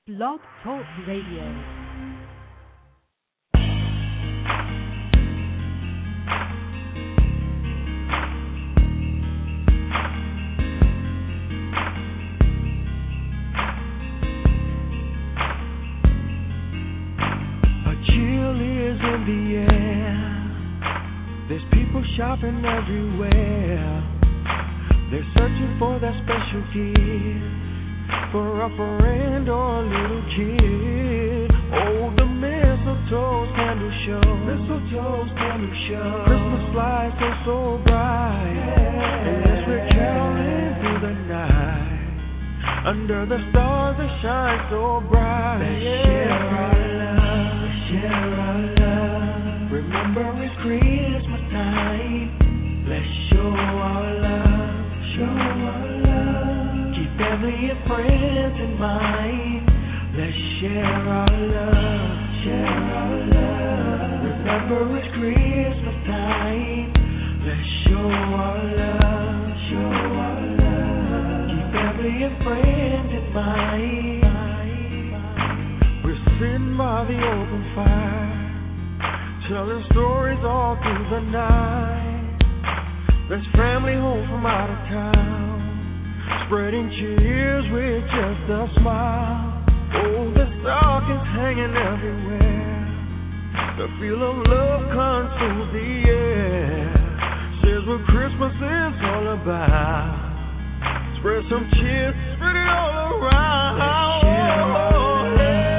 Blog Talk Radio. Shopping everywhere, they're searching for that special gift for a friend or a little kid. Oh, the mistletoe's candle show, Christmas lights are so bright, and as we're caroling through the night, under the stars that shine so bright. Let's share our love, remember it's Christmas time. Let's show our love, keep family and friends in mind. Let's share our love, remember it's Christmas time. Let's show our love, keep family and friends in mind. We're sitting by the open fire, telling stories all through the night. There's family home from out of town, spreading cheers with just a smile. Oh, the stockings hanging everywhere, the feel of love consumes the air. Says what Christmas is all about. Spread some cheers, spread it all around. Let's share our love,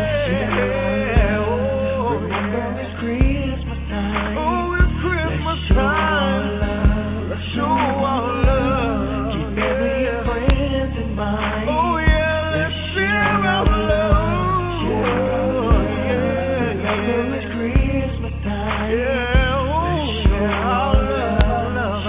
remember it's Christmas time. Oh, it's Christmas time. Show our love, keep family and friends in mind. Oh yeah, let's share our love. Remember it's Christmas time. Yeah, let's share our love.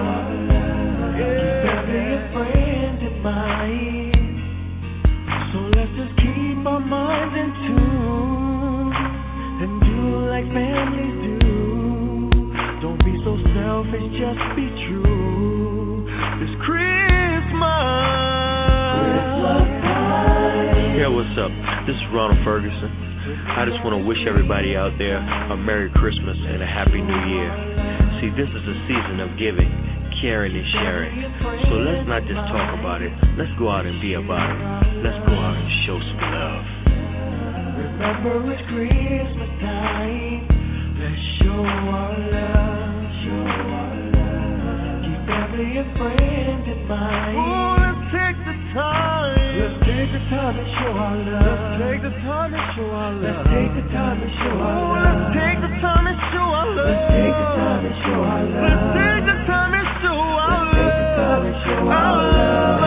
Keep family and friends in mind. So let's just keep our minds in tune and do like families do. Don't be so selfish, just be true. It's Christmas time. Yeah, what's up? This is Ronald Ferguson. I just want to wish everybody out there a Merry Christmas and a Happy New Year. See, this is a season of giving, caring, and sharing. So let's not just talk about it. Let's go out and be about it. Let's go out and show some love. Remember it's Christmas time. Let's show our love. Keep family and friends in mind. Oh, let's take the time. Let's take the time to show our love. Let's take the time to show our love. Let's take the time to show our love. Let's take the time to show our love. Let's take the time to show our love. Let's take the time to show our love. Let's take the time to show our love.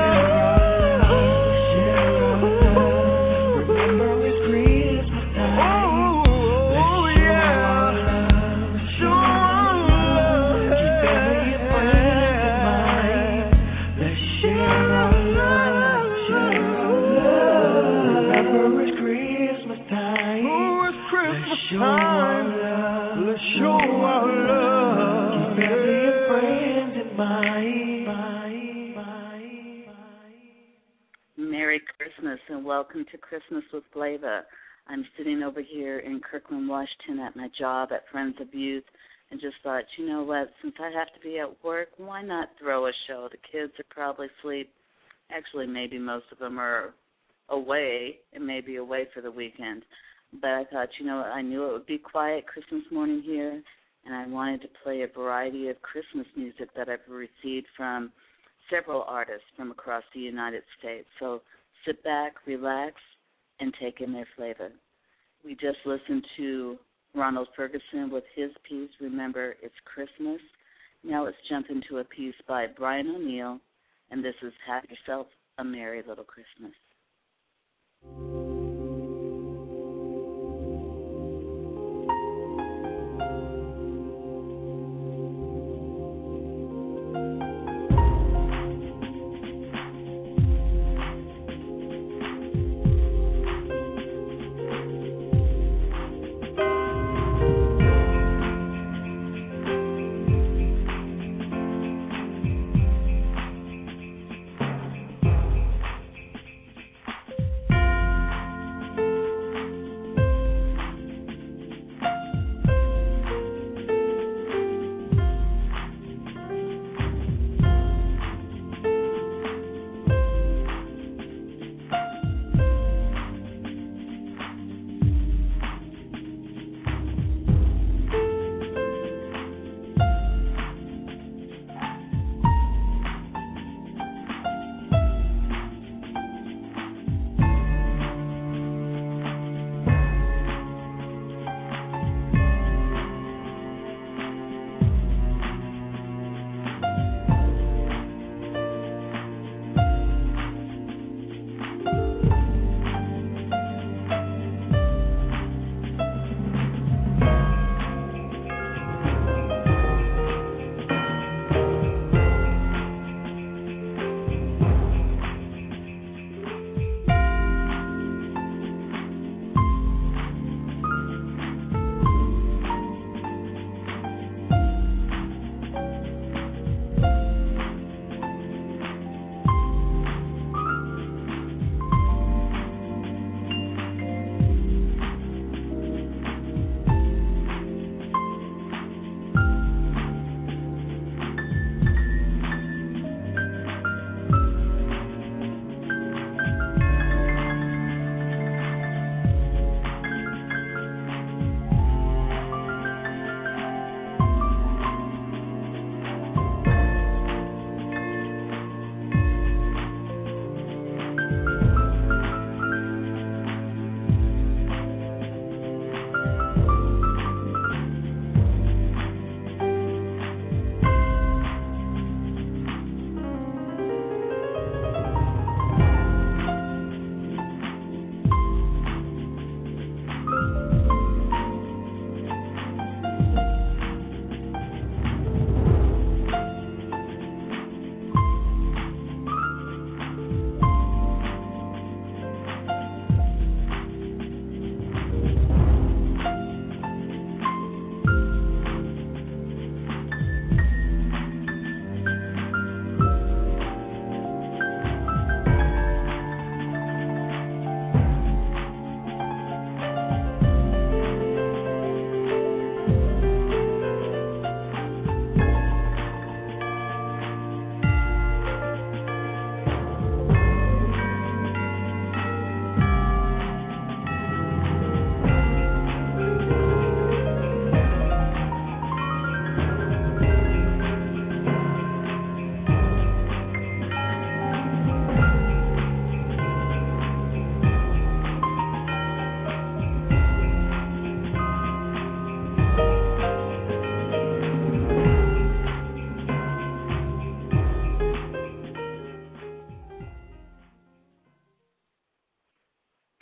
Merry Christmas and welcome to Christmas with Flavor. I'm sitting over here in Kirkland, Washington at my job at Friends of Youth and just thought, you know what, since I have to be at work, why not throw a show? The kids are probably asleep. Actually, maybe most of them are away and maybe away for the weekend. But I thought, you know, I knew it would be quiet Christmas morning here, and I wanted to play a variety of Christmas music that I've received from several artists from across the United States. So sit back, relax, and take in their flavor. We just listened to Ronald Ferguson with his piece, Remember It's Christmas. Now let's jump into a piece by Brian O'Neill, and this is Have Yourself a Merry Little Christmas.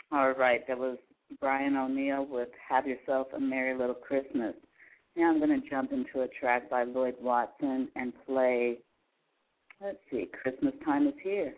All right, that was Brian O'Neill with Have Yourself a Merry Little Christmas. Now I'm going to jump into a track by Lloyd Watson and play, let's see, Christmas Time is Here.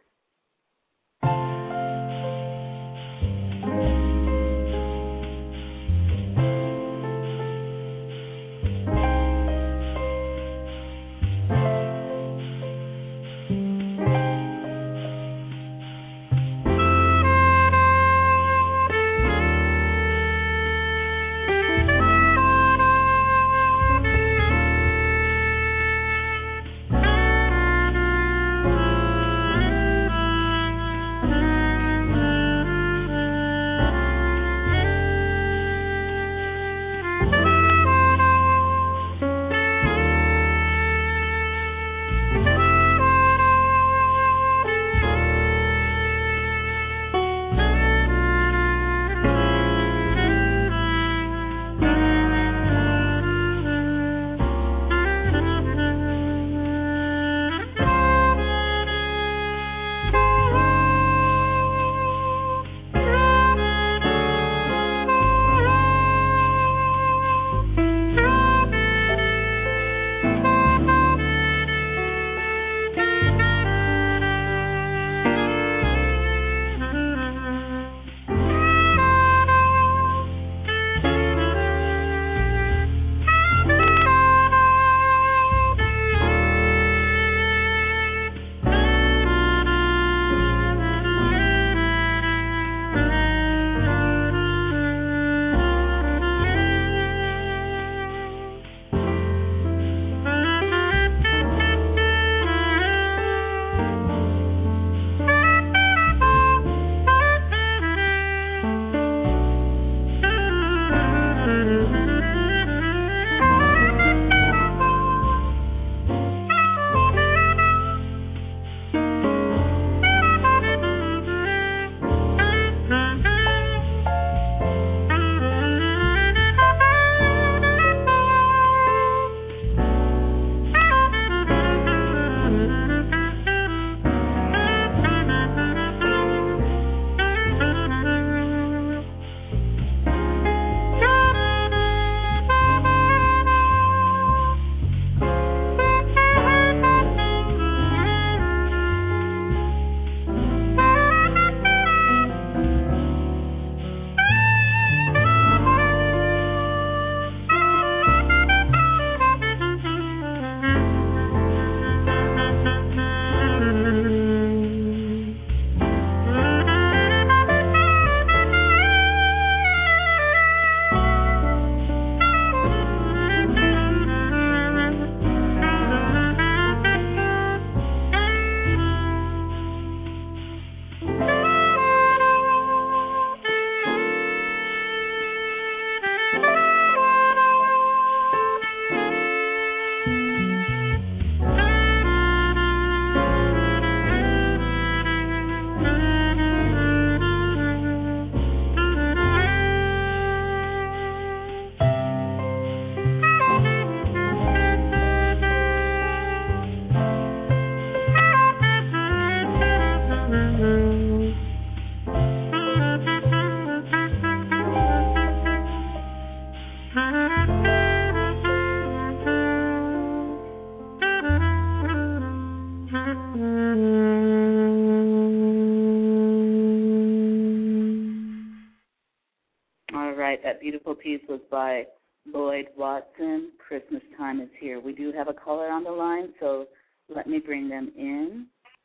That beautiful piece was by Lloyd Watson. Christmas Time is Here. We do have a caller on the line, so let me bring them in.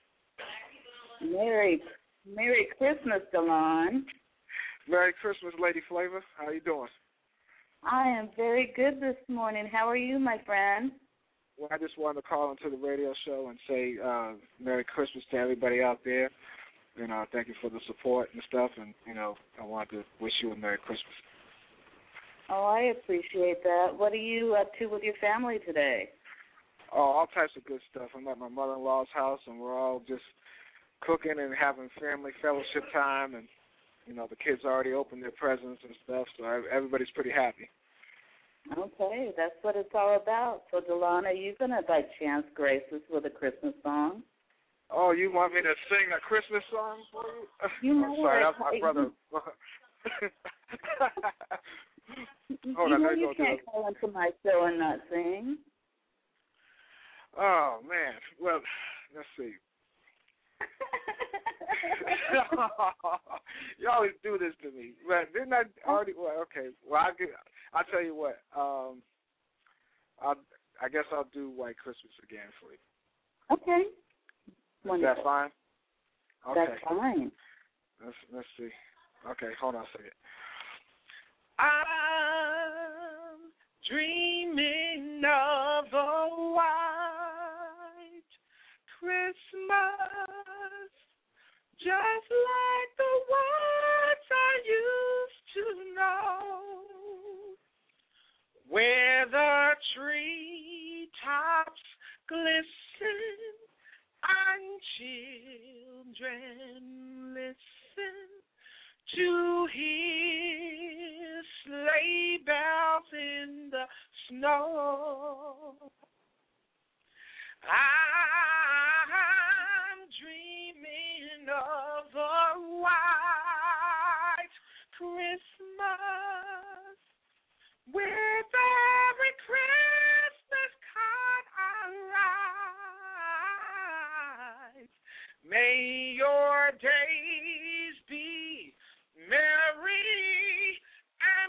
Merry Christmas, Delon. Merry Christmas, Lady Flavor. How you doing? I am very good this morning. How are you, my friend? Well, I just wanted to call into the radio show and say Merry Christmas to everybody out there. Thank you for the support and stuff, and, I wanted to wish you a Merry Christmas. Oh, I appreciate that. What are you up to with your family today? Oh, all types of good stuff. I'm at my mother-in-law's house, and we're all just cooking and having family fellowship time, and, the kids already opened their presents and stuff, so everybody's pretty happy. Okay, that's what it's all about. So, Delon, are you going to, by chance, grace us with a Christmas song? Oh, you want me to sing a Christmas song for you? You know sorry, that's my brother. Hold on, you can't call into my show and not sing. Oh, man. Well, let's see. You always do this to me. But didn't I already? Well, okay. Well, I'll tell you what. I guess I'll do White Christmas again for you. Okay. Wonderful. Is that fine? Okay. That's fine. Let's see. Okay, hold on a second. I'm dreaming of a white Christmas, just like the ones I used to know, where the treetops glisten and children listen to hear sleigh bells in the snow. I'm dreaming of a white Christmas with every Christmas card I write. May your days be merry and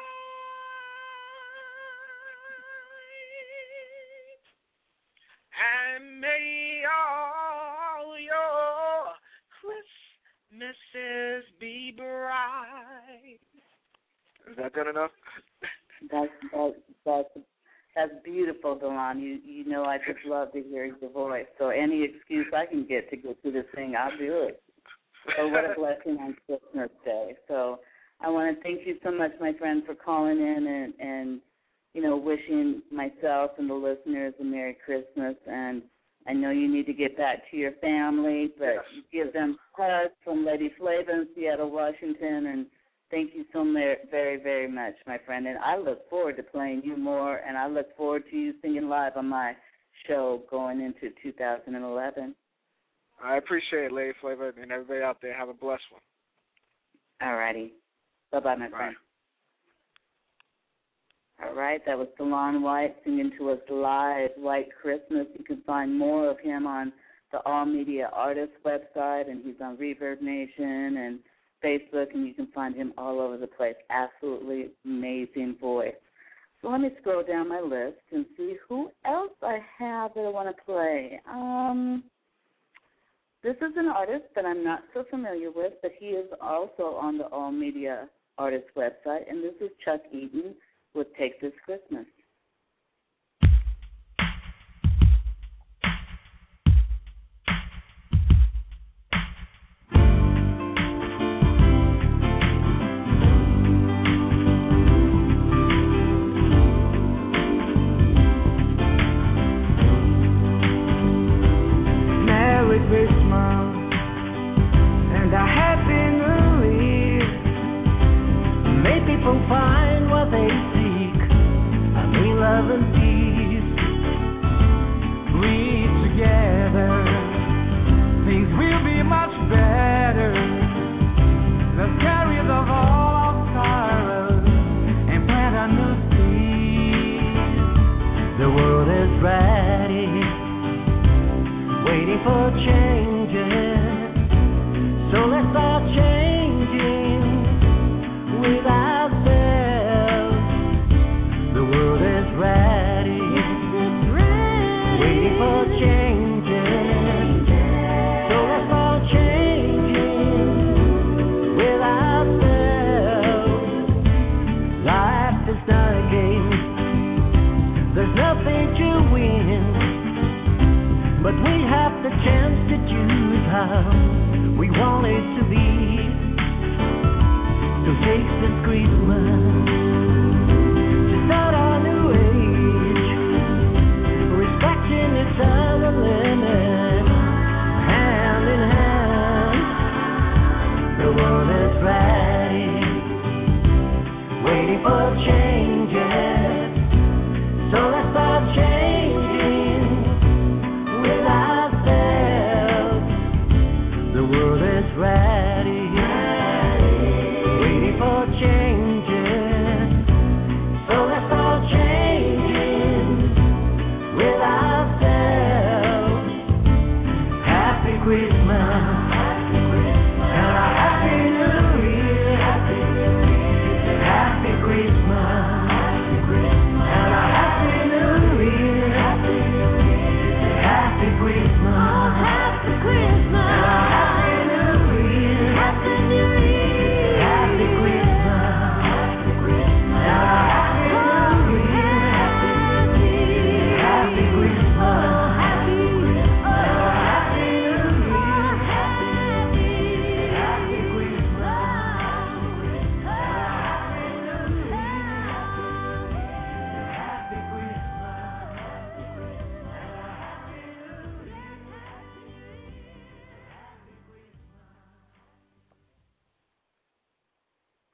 bright, and may all your Christmases be bright. Is that good enough? That's beautiful, Delon. You know I just love to hear your voice. So any excuse I can get to this thing, I'll do it. So what a blessing on Christmas Day. So I want to thank you so much, my friend, for calling in and wishing myself and the listeners a Merry Christmas. And I know you need to get back to your family, but yes. Give them hugs from Lady Flava in Seattle, Washington, and thank you so very, very much, my friend. And I look forward to playing you more, and I look forward to you singing live on my show going into 2011. I appreciate it, Lady Flava, and everybody out there. Have a blessed one. All righty. Bye-bye, my friend. All right, that was Delon White singing to us live, White Christmas. You can find more of him on the All Media Artists website, and he's on Reverb Nation and Facebook, and you can find him all over the place. Absolutely amazing voice. So let me scroll down my list and see who else I have that I want to play. This is an artist that I'm not so familiar with, but he is also on the All Media Artists website, and this is Chuck Eaton with Take This Christmas. Find what they seek. I mean love and peace. Read together. Things will be much better. Let's carry the all of sorrows and plant a new seed. The world is ready, waiting for changes. So let's start changing without but we have the chance to choose how we want it to be. So take this Christmas to start our new age, respecting each other limits, hand in hand. The world is ready, waiting for changes. So let's start changing with ourselves.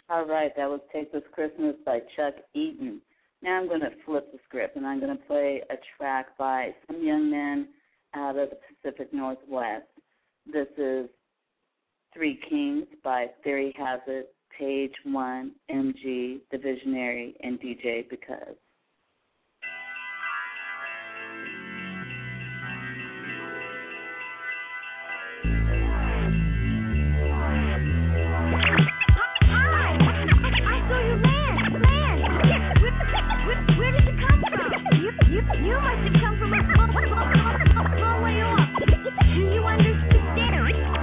All right, that was Take This Christmas by Chuck Eaton. Now I'm going to flip the script, and I'm going to play a track by some young men out of the Pacific Northwest. This is Three Kings by Theory Has It, Page One, MG, The Visionary, and DJ Because. You must have come from a long way off. Do you understand?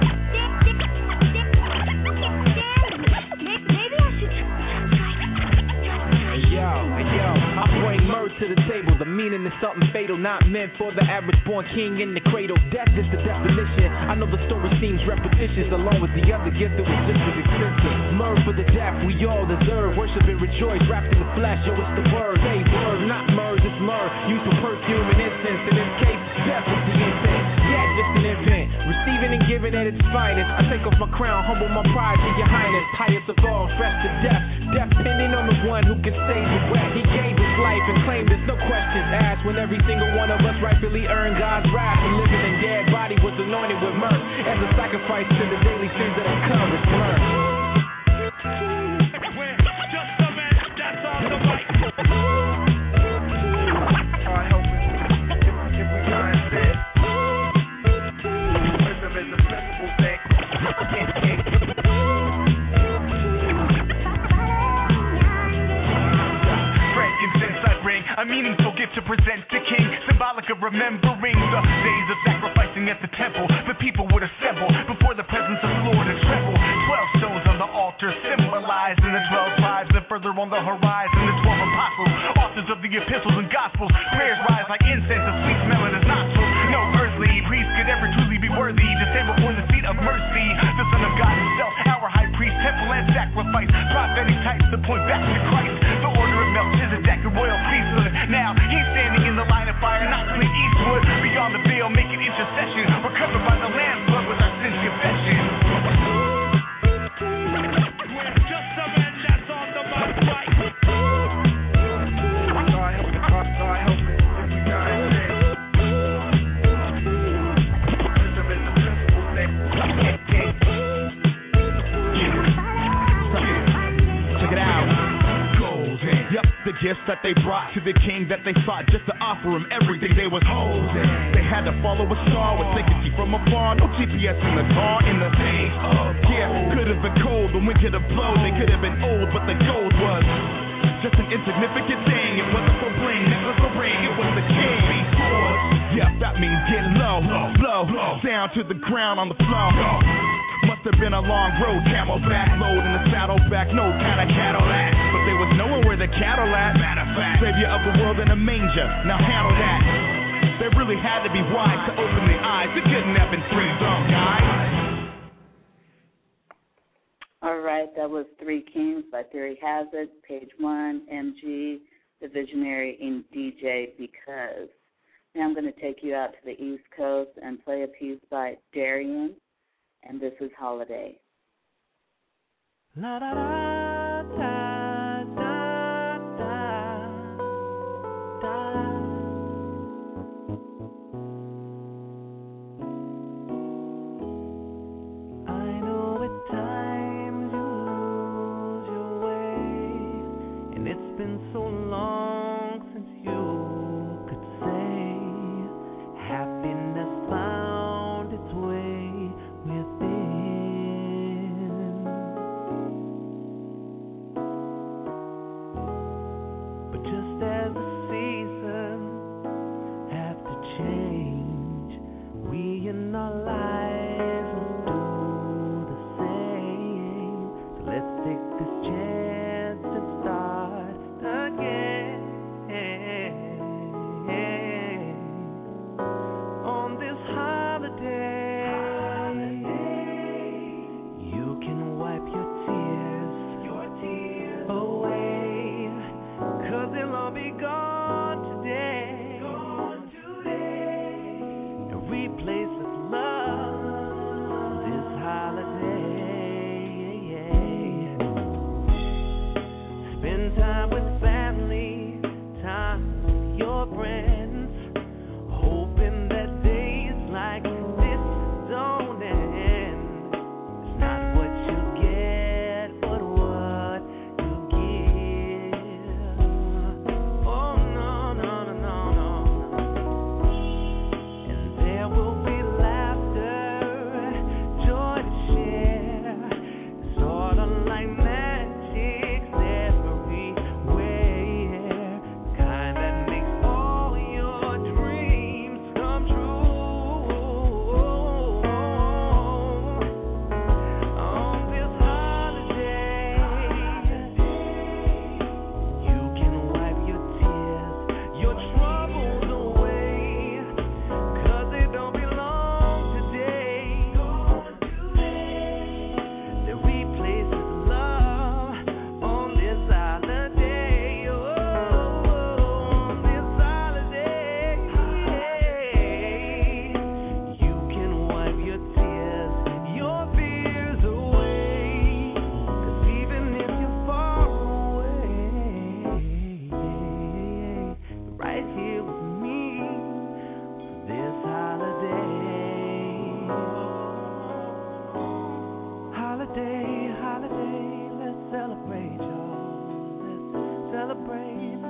Maybe I should try. Yo, I bring mirth to the table. The meaning is something fatal, not meant for the average born king in the cradle. Death is the definition. I know the story seems repetitious, along with the other gift that was just as expensive. Mirth for the death we all deserve. Worship and rejoice, wrapped in the flesh. Yo, it's the word. Say word, not myrrh, it's myrrh. Used for perfume and incense. In this case, death was the intent. Yeah, just an infant. Receiving and giving at its finest. I take off my crown, humble my pride to your highness. Highest of all, stress to death. Death pending on the one who can save the wet. He gave his life and claimed there's no questions asked. When every single one of us rightfully earned God's wrath. The living and dead body was anointed with myrrh as a sacrifice to the daily sins that have come. It's myrrh. A meaningful gift to present to King, symbolic of remembering the days of sacrificing at the temple. The people would assemble before the presence of the Lord and tremble. 12 stones on the altar symbolizing the 12 tribes, and further on the horizon the 12 apostles, authors of the epistles and gospels. Prayers rise like incense, a sweet smell in his nostrils. No earthly priest could ever truly be worthy to stand before the seat of mercy. The Son of God himself, our high priest, temple and sacrifice. Prophetic types that point back to Christ. The order of Melchizedek, the royal priesthood. Now he's standing in the line of fire, not Clint Eastwood. Beyond the veil, making intercession. We're covered by the Lamb's blood with our sins confession. We're just a man that's on the mic right. God help me, if we die in sin. Wisdom is the principal thing. Check it out. Yep, the gifts that they brought to the king that they sought, just to offer him everything they was holding. They had to follow a star with safety from afar, no GPS in the car. In the days of could have been cold, the wind could have blown, they could have been old, but the gold was just an insignificant thing. It wasn't for bling, it was for ring, it was the king. Yep, that means get low, down to the ground on the floor. Must have been a long road, camelback load in the saddleback, no kind of Cadillac. But there was nowhere where the cattle at. Matter of fact, savior of the world in a manger. Now handle that. They really had to be wise to open their eyes. It couldn't have been three dumb guys. All right, that was Three Kings by Theory Has It, Page One, MG, The Visionary, and DJ Because. Now I'm going to take you out to the East Coast and play a piece by Darian. And this is Holiday. La da da da da da da. I know at times you lose your way, and it's been so long since you could say happiness found its way within. But just as the seasons have to change, we in our lives will do the same. So let's take this chance and start again.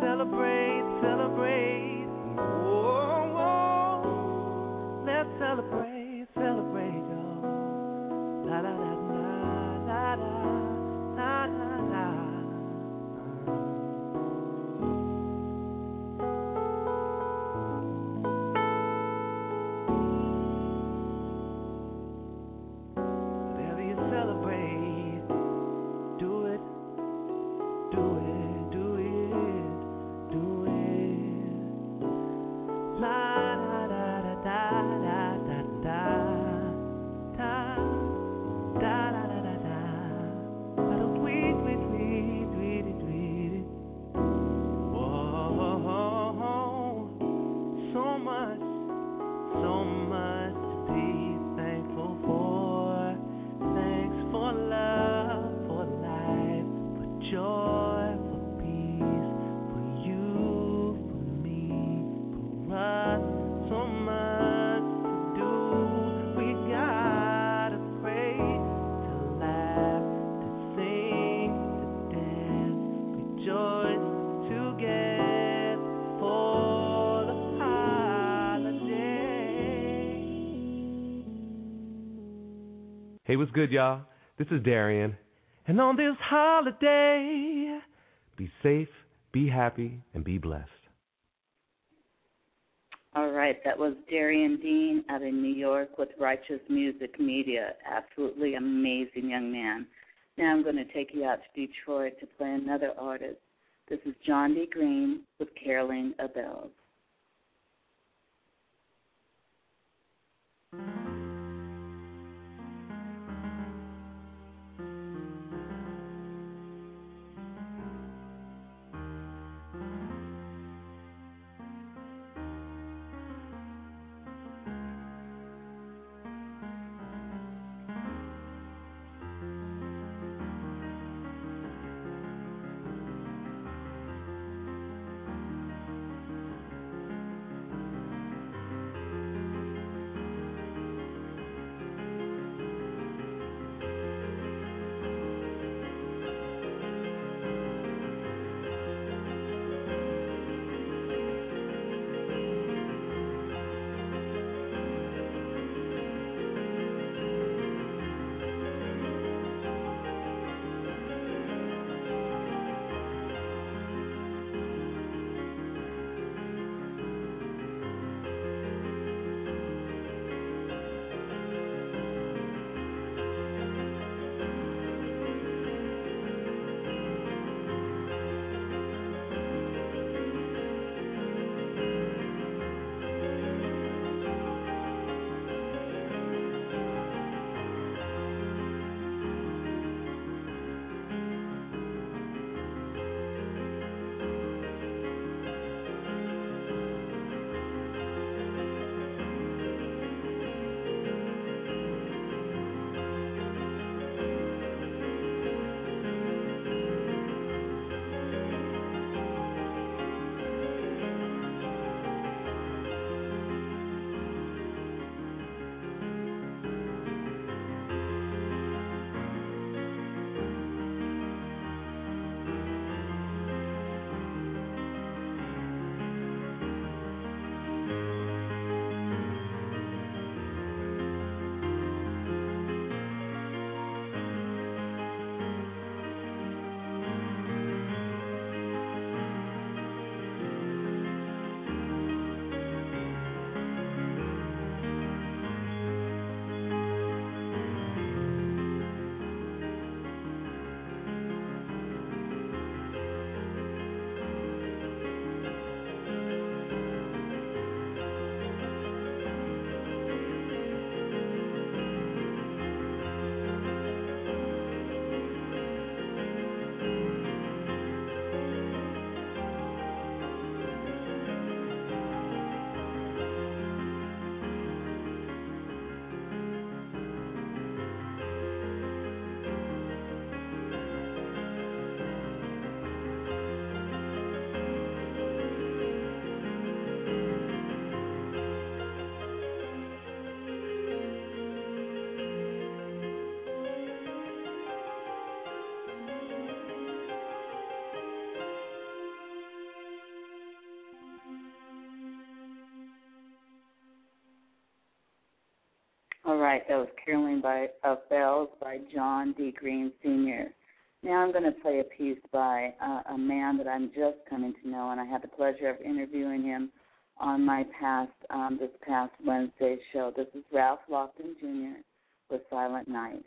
celebrate, celebrate. Oh, oh, let's celebrate, celebrate, y'all. La la la la la la la la. Whatever you celebrate, do it, do it, do it, do it. La da da da da da da da da da da da da. Little tweet, tweet, tweet, tweet, tweet. Whoa, so much to be thankful for. Thanks for love, for life, for joy, for peace, for you, for me, for us. So much to do. We gotta pray, to laugh, to sing, to dance, rejoice together for the holiday. Hey, what's good, y'all? This is Darian. And on this holiday, be safe, be happy, and be blessed. All right, that was Darian Dean out in New York with Righteous Music Media. Absolutely amazing young man. Now I'm going to take you out to Detroit to play another artist. This is John D. Green with Caroling a Bells. right, that was Caroline of Bells by John D. Green Sr. Now I'm going to play a piece by a man that I'm just coming to know, and I had the pleasure of interviewing him on my this past Wednesday show. This is Ralph Lofton Jr. with Silent Night.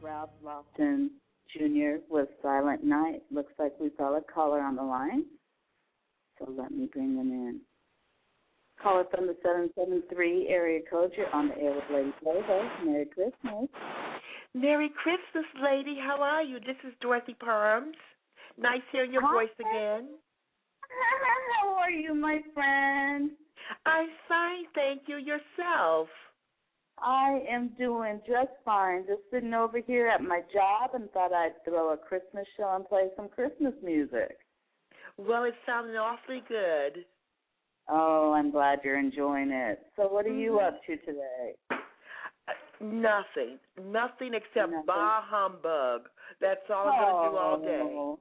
Ralph Lofton Jr. with Silent Night. Looks like we've got a caller on the line, so let me bring them in. Caller from the 773 area code. You're on the air with Lady Flava. Merry Christmas. Merry Christmas, lady. How are you? This is Dorothy Perms. Nice hearing your voice again. How are you, my friend? I'm fine, thank you. Yourself? I am doing just fine. Just sitting over here at my job and thought I'd throw a Christmas show and play some Christmas music. Well, it sounded awfully good. Oh, I'm glad you're enjoying it. So what are you up to today? Nothing. Nothing except bah humbug. That's all I'm going to do all day.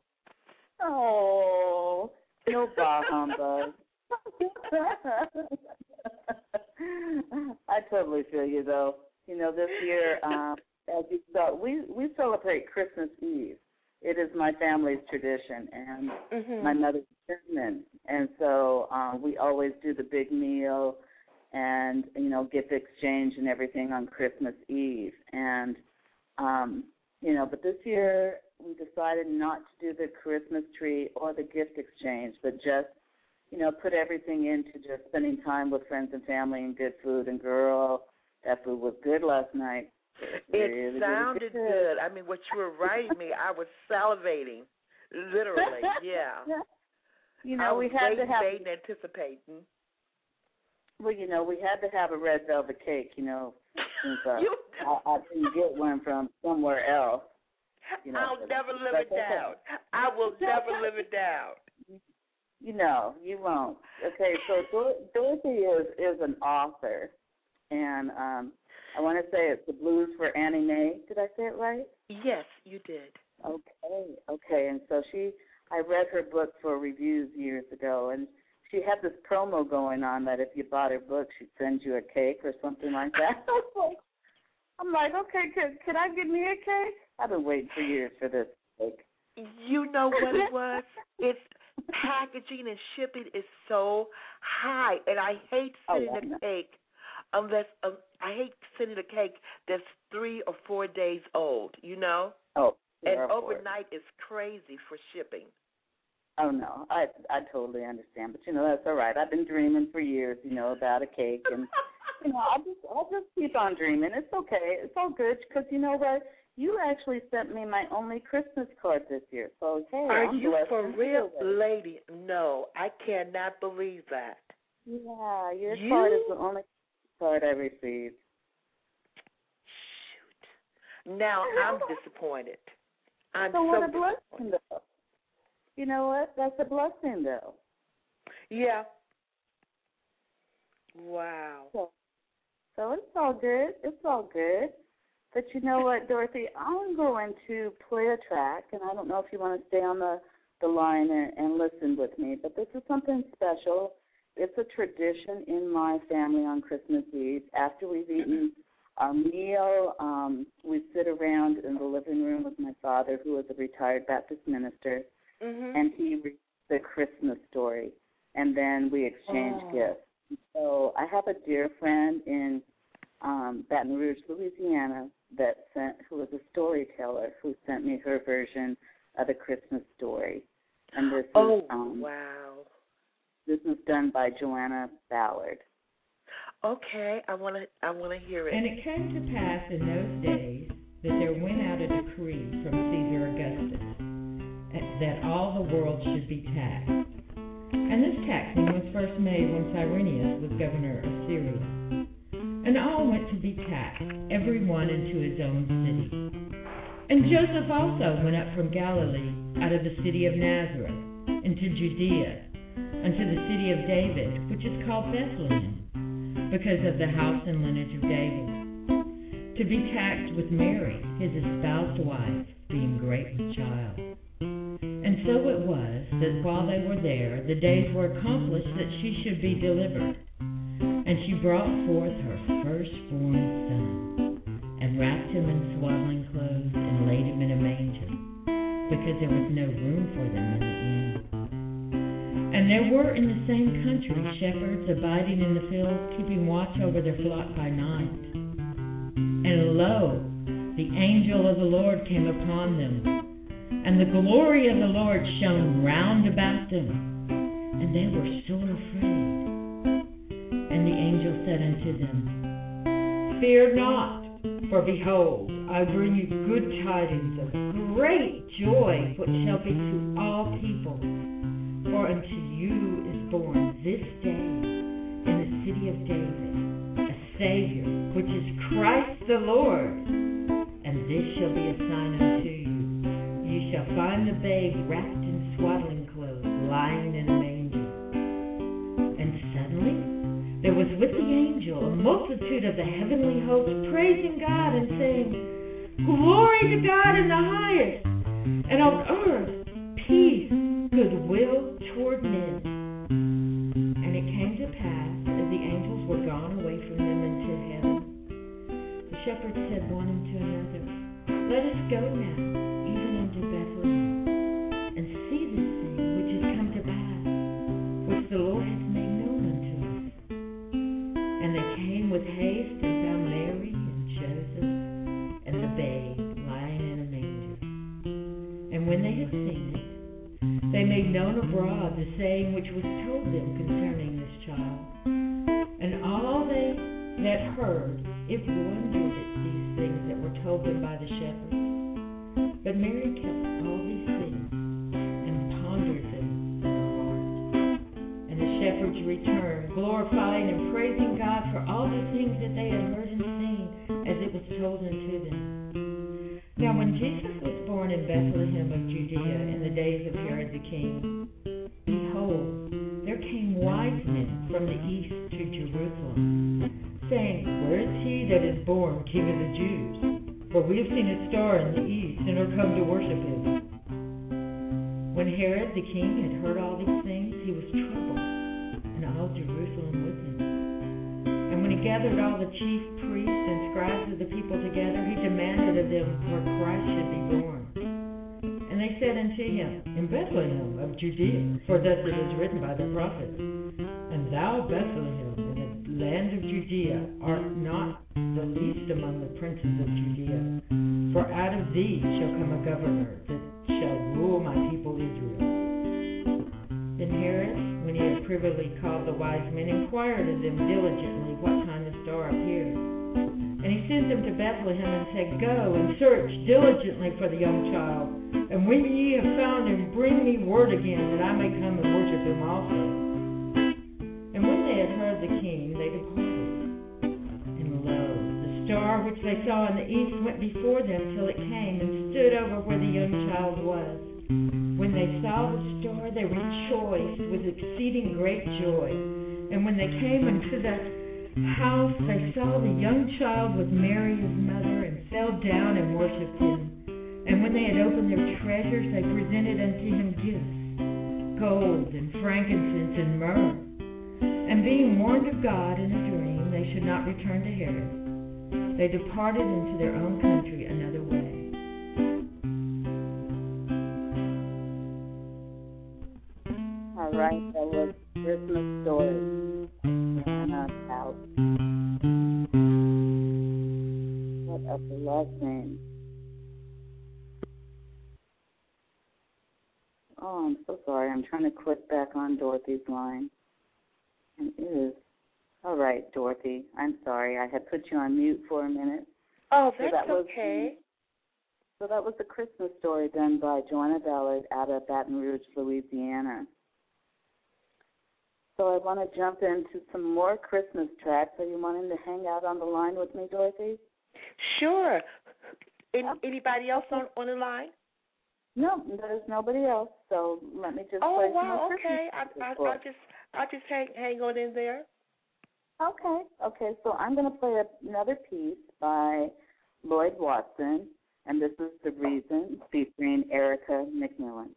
Oh, no bah humbug. I totally feel you, though. You know, this year, as you saw, we celebrate Christmas Eve. It is my family's tradition, and my mother's German, and so we always do the big meal and, you know, gift exchange and everything on Christmas Eve. And, you know, but this year we decided not to do the Christmas tree or the gift exchange, but just, you know, put everything into just spending time with friends and family and good food. And, girl, that food was good last night. It really, sounded really good. I mean, what you were writing me, I was salivating, literally, yeah. You know, we had to have anticipating. Well, you know, we had to have a red velvet cake, you know, since I didn't get one from somewhere else. You know, I'll never live it down. I will never live it down. You know, you won't. Okay, so Dorothy is an author, and I want to say it's The Blues for Annie Mae. Did I say it right? Yes, you did. Okay, and so I read her book for reviews years ago, and she had this promo going on that if you bought her book, she'd send you a cake or something like that. I'm like, okay, could I get me a cake? I've been waiting for years for this cake. You know what it was? It's packaging and shipping is so high, and I hate sending a cake unless I hate sending a cake that's 3 or 4 days old. You know? Oh, and overnight is crazy for shipping. Oh no, I totally understand, but you know that's all right. I've been dreaming for years, you know, about a cake, and you know I'll just keep on dreaming. It's okay, it's all good, because you know what? You actually sent me my only Christmas card this year, so hey, are I'm you blessed for real, lady? No, I cannot believe that. Yeah, your card is the only card I received. Shoot, now I'm disappointed. I'm so what a disappointed. blessing, though. You know what? That's a blessing, though. Yeah. Wow. So it's all good. It's all good. But you know what, Dorothy? I'm going to play a track, and I don't know if you want to stay on the line and listen with me, but this is something special. It's a tradition in my family on Christmas Eve. After we've eaten our meal, we sit around in the living room with my father, who is a retired Baptist minister, and he reads the Christmas story, and then we exchange gifts. So I have a dear friend in Baton Rouge, Louisiana, who was a storyteller, who sent me her version of the Christmas story. And this wow. This was done by Joanna Ballard. Okay, I want to hear it. And it came to pass in those days that there went out a decree from Caesar Augustus that all the world should be taxed. And this taxing was first made when Cyrenius was governor of Syria. And all went to be taxed, every one into his own city. And Joseph also went up from Galilee, out of the city of Nazareth, into Judea, unto the city of David, which is called Bethlehem, because of the house and lineage of David, to be taxed with Mary, his espoused wife, being great with child. And so it was that while they were there, the days were accomplished that she should be delivered. And she brought forth her firstborn son, and wrapped him in swaddling clothes, and laid him in a manger, because there was no room for them in the inn. And there were in the same country shepherds abiding in the fields, keeping watch over their flock by night. And lo, the angel of the Lord came upon them, and the glory of the Lord shone round about them, and they were sore afraid. And the angel said unto them, Fear not, for behold, I bring you good tidings of great joy, which shall be to all people. For unto you is born this day in the city of David a Savior, which is Christ the Lord. And this shall be a sign unto you. You shall find the babe wrapped in swaddling clothes, lying in a manger. And suddenly there was with the angel a multitude of the heavenly hosts, praising God and saying, Glory to God in the highest, and on earth peace, goodwill toward men. And it came to pass, as the angels were gone away from them into heaven, the shepherds said one unto another, Let us go now, even unto Bethlehem, and see this thing which is come to pass, which the Lord hath made known unto us. And they came with haste and found Mary and Joseph and the babe lying in a manger. And when they had seen it, they made known abroad the saying which was told them concerning this child. And all they that heard it wondered at these things that were told them by the shepherds. But Mary kept all these things and pondered them in her heart. And the shepherds returned, glorifying and praising God for all the things that they had heard and seen, as it was told unto them. Now when Jesus was born in Bethlehem of Judea in the days of Herod the king, behold, there came wise men from the east to Jerusalem, saying, Where is he that is born King of the Jews? For we have seen his star in the east, and are come to worship him. When Herod the king had heard all these things, he was troubled, and all Jerusalem with him. And when he gathered all the chief priests and scribes of the people together, he demanded of them where Christ should be born. And they said unto him, In Bethlehem of Judea, for thus it is written by the prophets, And thou, Bethlehem, in the land of Judea, art not the least among the princes of Judea, for out of thee shall come a governor that shall rule my people Israel. Then Herod, when he had privily called the wise men, inquired of them diligently what time the star appeared. And he sent them to Bethlehem and said, Go and search diligently for the young child, and when ye have found him, bring me word again, that I may come and worship him also. And when they had heard the king, they departed. And lo, the star which they saw in the east went before them till it came and stood over where the young child was. When they saw the star, they rejoiced with exceeding great joy. And when they came into the house, they saw the young child with Mary his mother, and fell down and worshipped him. And when they had opened their treasures, they presented unto him gifts, gold and frankincense and myrrh. And being warned of God in a dream, they should not return to Herod, they departed into their own country another way. All right, that was Christmas Story. Anna out. What a blessing. Oh, I'm so sorry. I'm trying to click back on Dorothy's line. And it is. All right, Dorothy. I'm sorry. I had put you on mute for a minute. Oh, that's okay. So that was the Christmas Story done by Joanna Ballard out of Baton Rouge, Louisiana. So I want to jump into some more Christmas tracks. Are you wanting to hang out on the line with me, Dorothy? Sure. Anybody else on the line? No, there's nobody else. So let me just. Oh play wow! some Okay, I'll just hang on in there. Okay. So I'm going to play another piece by Lloyd Watson, and this is The Reason, featuring Erica McMillan.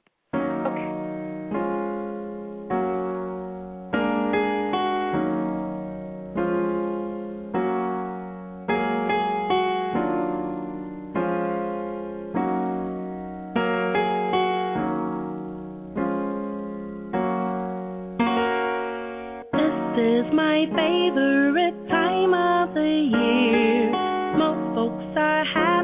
My favorite time of the year. Most folks are happy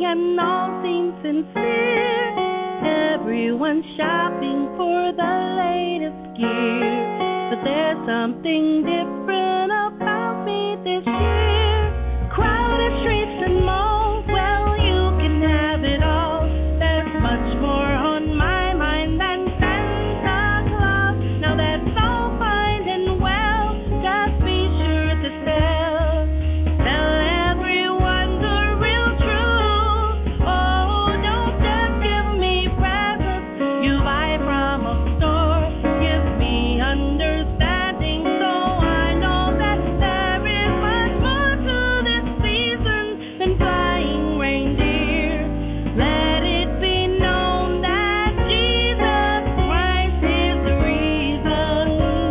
and all seem sincere. Everyone's shopping for the latest gear, but there's something different about me this year. Crowded streets and malls, well, you can have it all. There's much more on my mind than Santa Claus. Now that's all fine and well, just be sure to tell everyone the real truth. Oh, don't just give me presents you buy from a store. Give me understanding so I know that there is much more to this season than flying reindeer. Let it be known that Jesus Christ is the reason.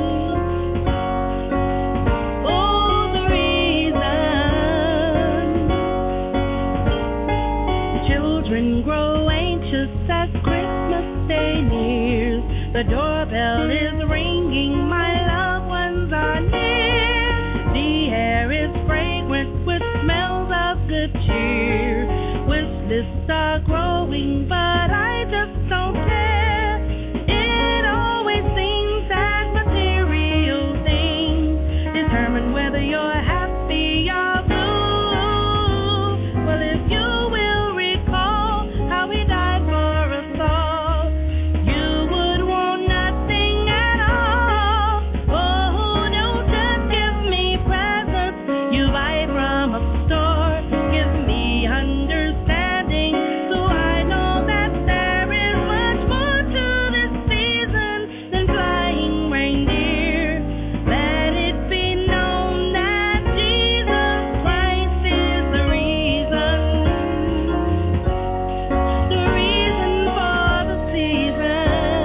Oh, the reason. Children grow anxious as Christmas Day nears. The doorbell is ringing, my loved ones are near. The air is fragrant with smells of good cheer. Wish lists are growing, but I just don't care. It always seems that material things determine whether you're happy or blue. Well, if you will recall how he died for us all, you would want nothing at all. Oh, don't just give me presents you buy from a store. Give me understanding so I know that there is much more to this season than flying reindeer. Let it be known that Jesus Christ is the reason for the season.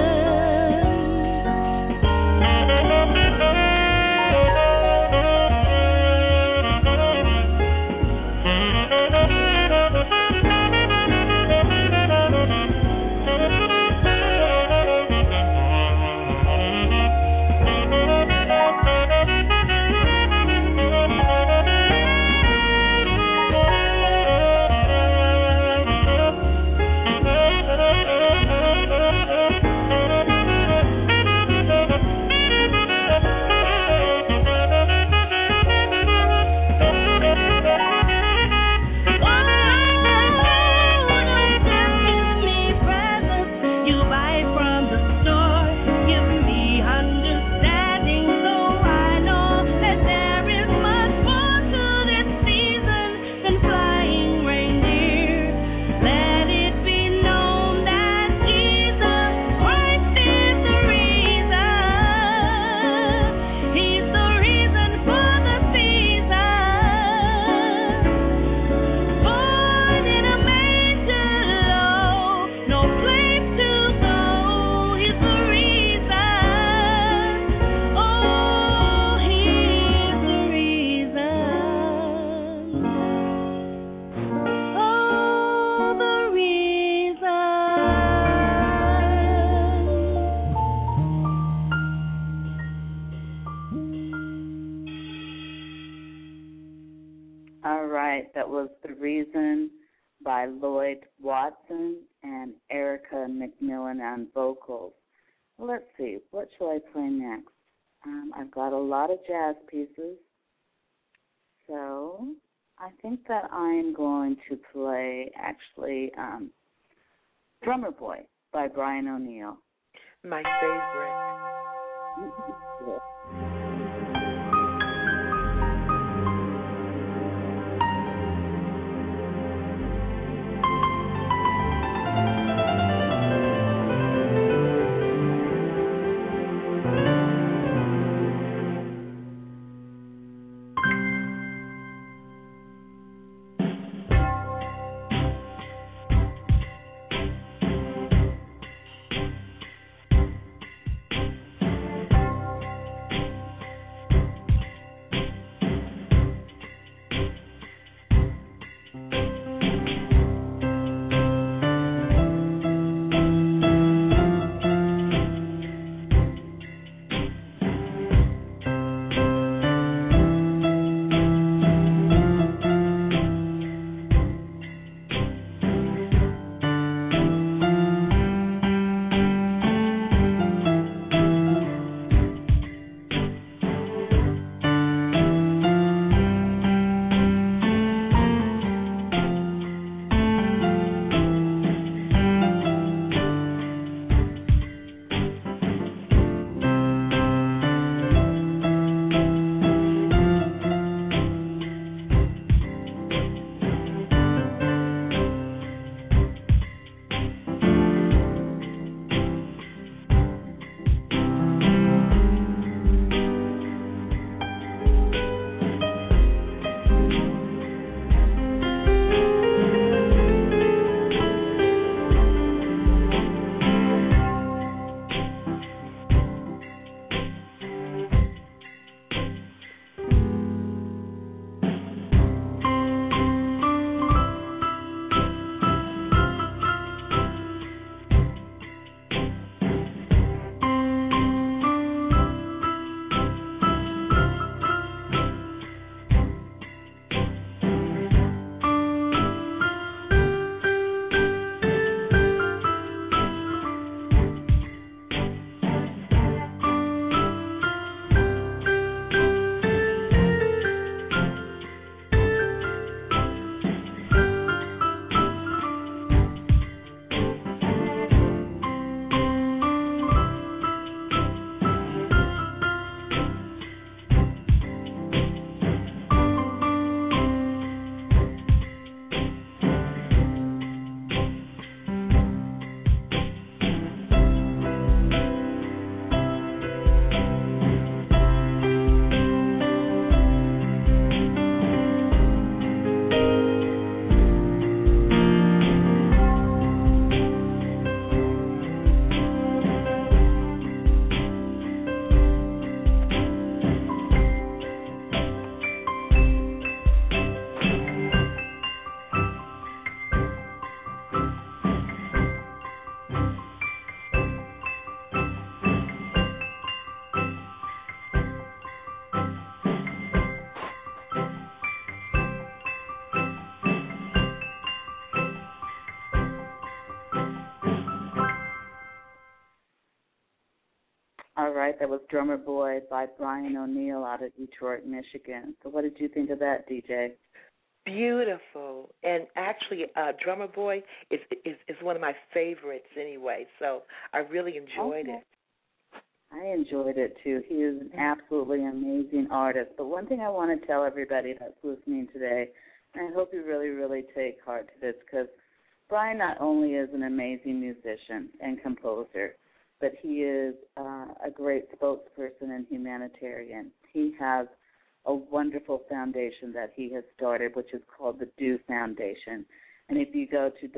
You buy from the store. Give me understanding so I know that there is much more to this season than flying reindeer. Let it be known that Jesus Christ is the reason. He's the reason for the season. Born in a manger low, no place to go. He's the reason. Oh, he's the reason. Oh, the reason. All right, that was The Reason by Lloyd Watson and Erica McMillan on vocals. Let's see, what shall I play next? I've got a lot of jazz pieces, so I think that I'm going to play, actually, Drummer Boy by Brian O'Neill. My favorite. All right, that was Drummer Boy by Brian O'Neill out of Detroit, Michigan. So what did you think of that, DJ? Beautiful. And actually, Drummer Boy is one of my favorites anyway, so I really enjoyed it. I enjoyed it, too. He is an absolutely amazing artist. But one thing I want to tell everybody that's listening today, and I hope you really, really take heart to this, because Brian not only is an amazing musician and composer, but he is a great spokesperson and humanitarian. He has a wonderful foundation that he has started, which is called the Do Foundation. And if you go to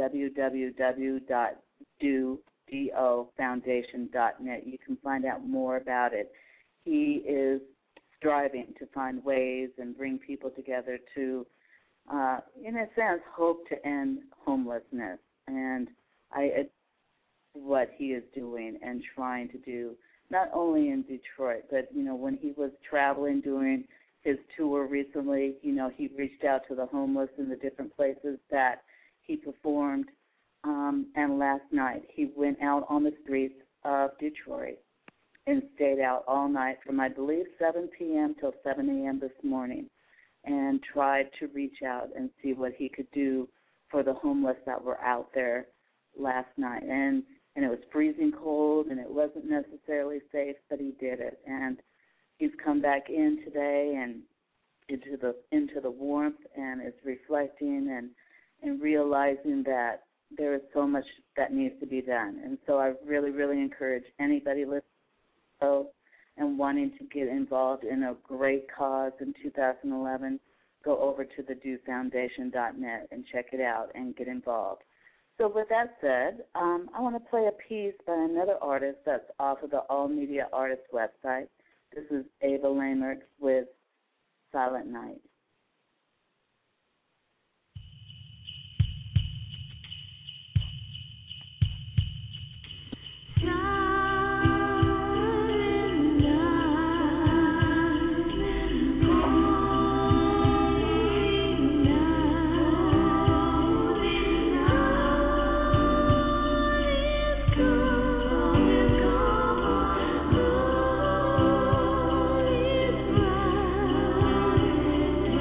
www.dofoundation.net, you can find out more about it. He is striving to find ways and bring people together to, in a sense, hope to end homelessness. And what he is doing and trying to do, not only in Detroit, but, when he was traveling doing his tour recently, he reached out to the homeless in the different places that he performed. And last night he went out on the streets of Detroit and stayed out all night from, I believe, 7 p.m. till 7 a.m. this morning and tried to reach out and see what he could do for the homeless that were out there last night. And it was freezing cold and it wasn't necessarily safe, but he did it. And he's come back in today and into the warmth and is reflecting and realizing that there is so much that needs to be done. And so I really, really encourage anybody listening and wanting to get involved in a great cause in 2011, go over to the dofoundation.net and check it out and get involved. So with that said, I want to play a piece by another artist that's off of the All Media Artists website. This is Ava Lamert with Silent Night. Thank you.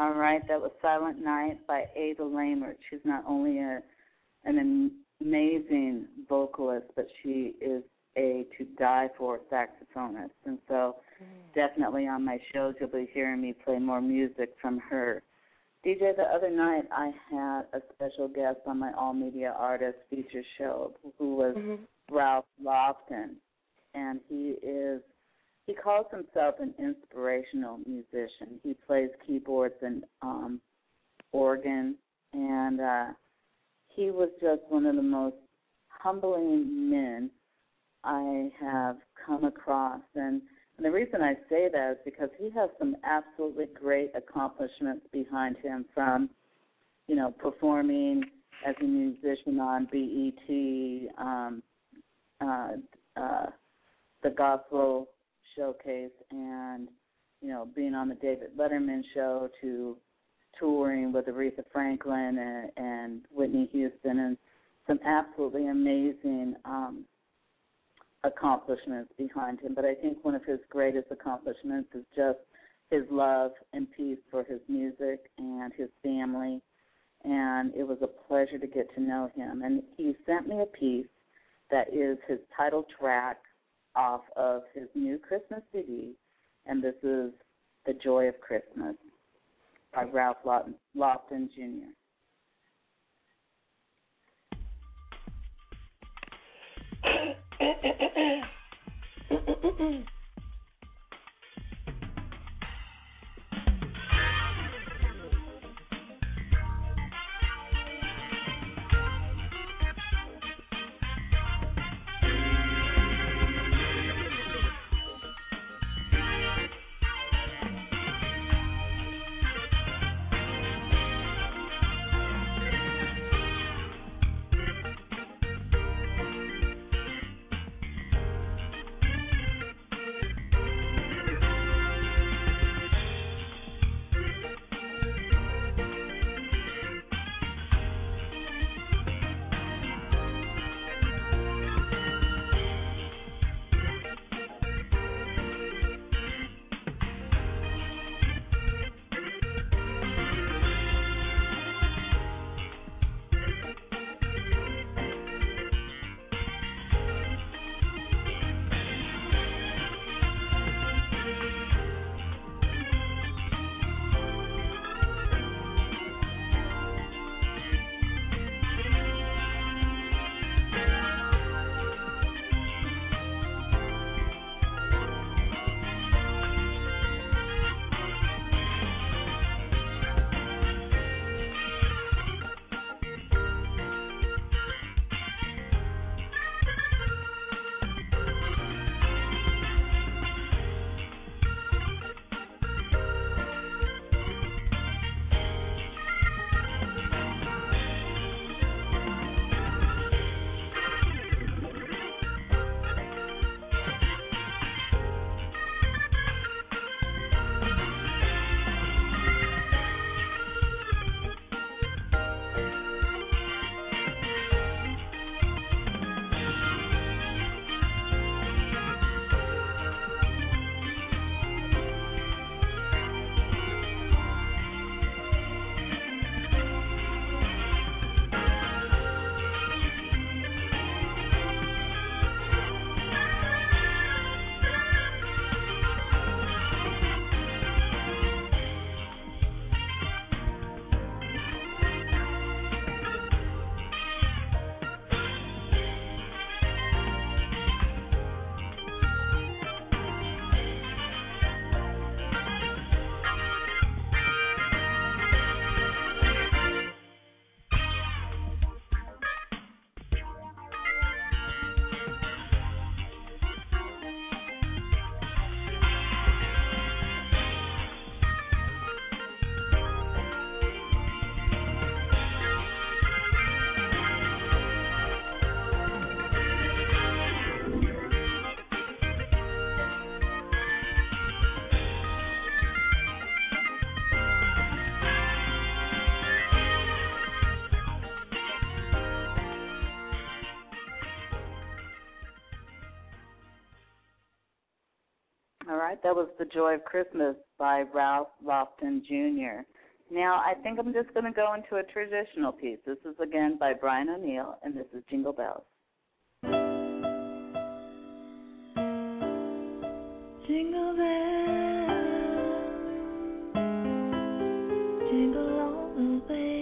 All right, that was Silent Night by Ada Lamert. She's not only an amazing vocalist, but she is a to-die-for saxophonist. And so definitely on my shows you'll be hearing me play more music from her. DJ, the other night I had a special guest on my All Media Artists feature show who was Ralph Lofton, and he calls himself an inspirational musician. He plays keyboards and organ, and he was just one of the most humbling men I have come across. And the reason I say that is because he has some absolutely great accomplishments behind him, from, performing as a musician on BET, the Gospel Showcase, and, being on the David Letterman Show, to touring with Aretha Franklin and Whitney Houston, and some absolutely amazing accomplishments behind him. But I think one of his greatest accomplishments is just his love and peace for his music and his family. And it was a pleasure to get to know him. And he sent me a piece that is his title track off of his new Christmas CD, and this is The Joy of Christmas by Ralph Lofton Jr. All right, that was The Joy of Christmas by Ralph Lofton Jr. Now, I think I'm just going to go into a traditional piece. This is, again, by Brian O'Neill, and this is Jingle Bells. Jingle bells, jingle all the way.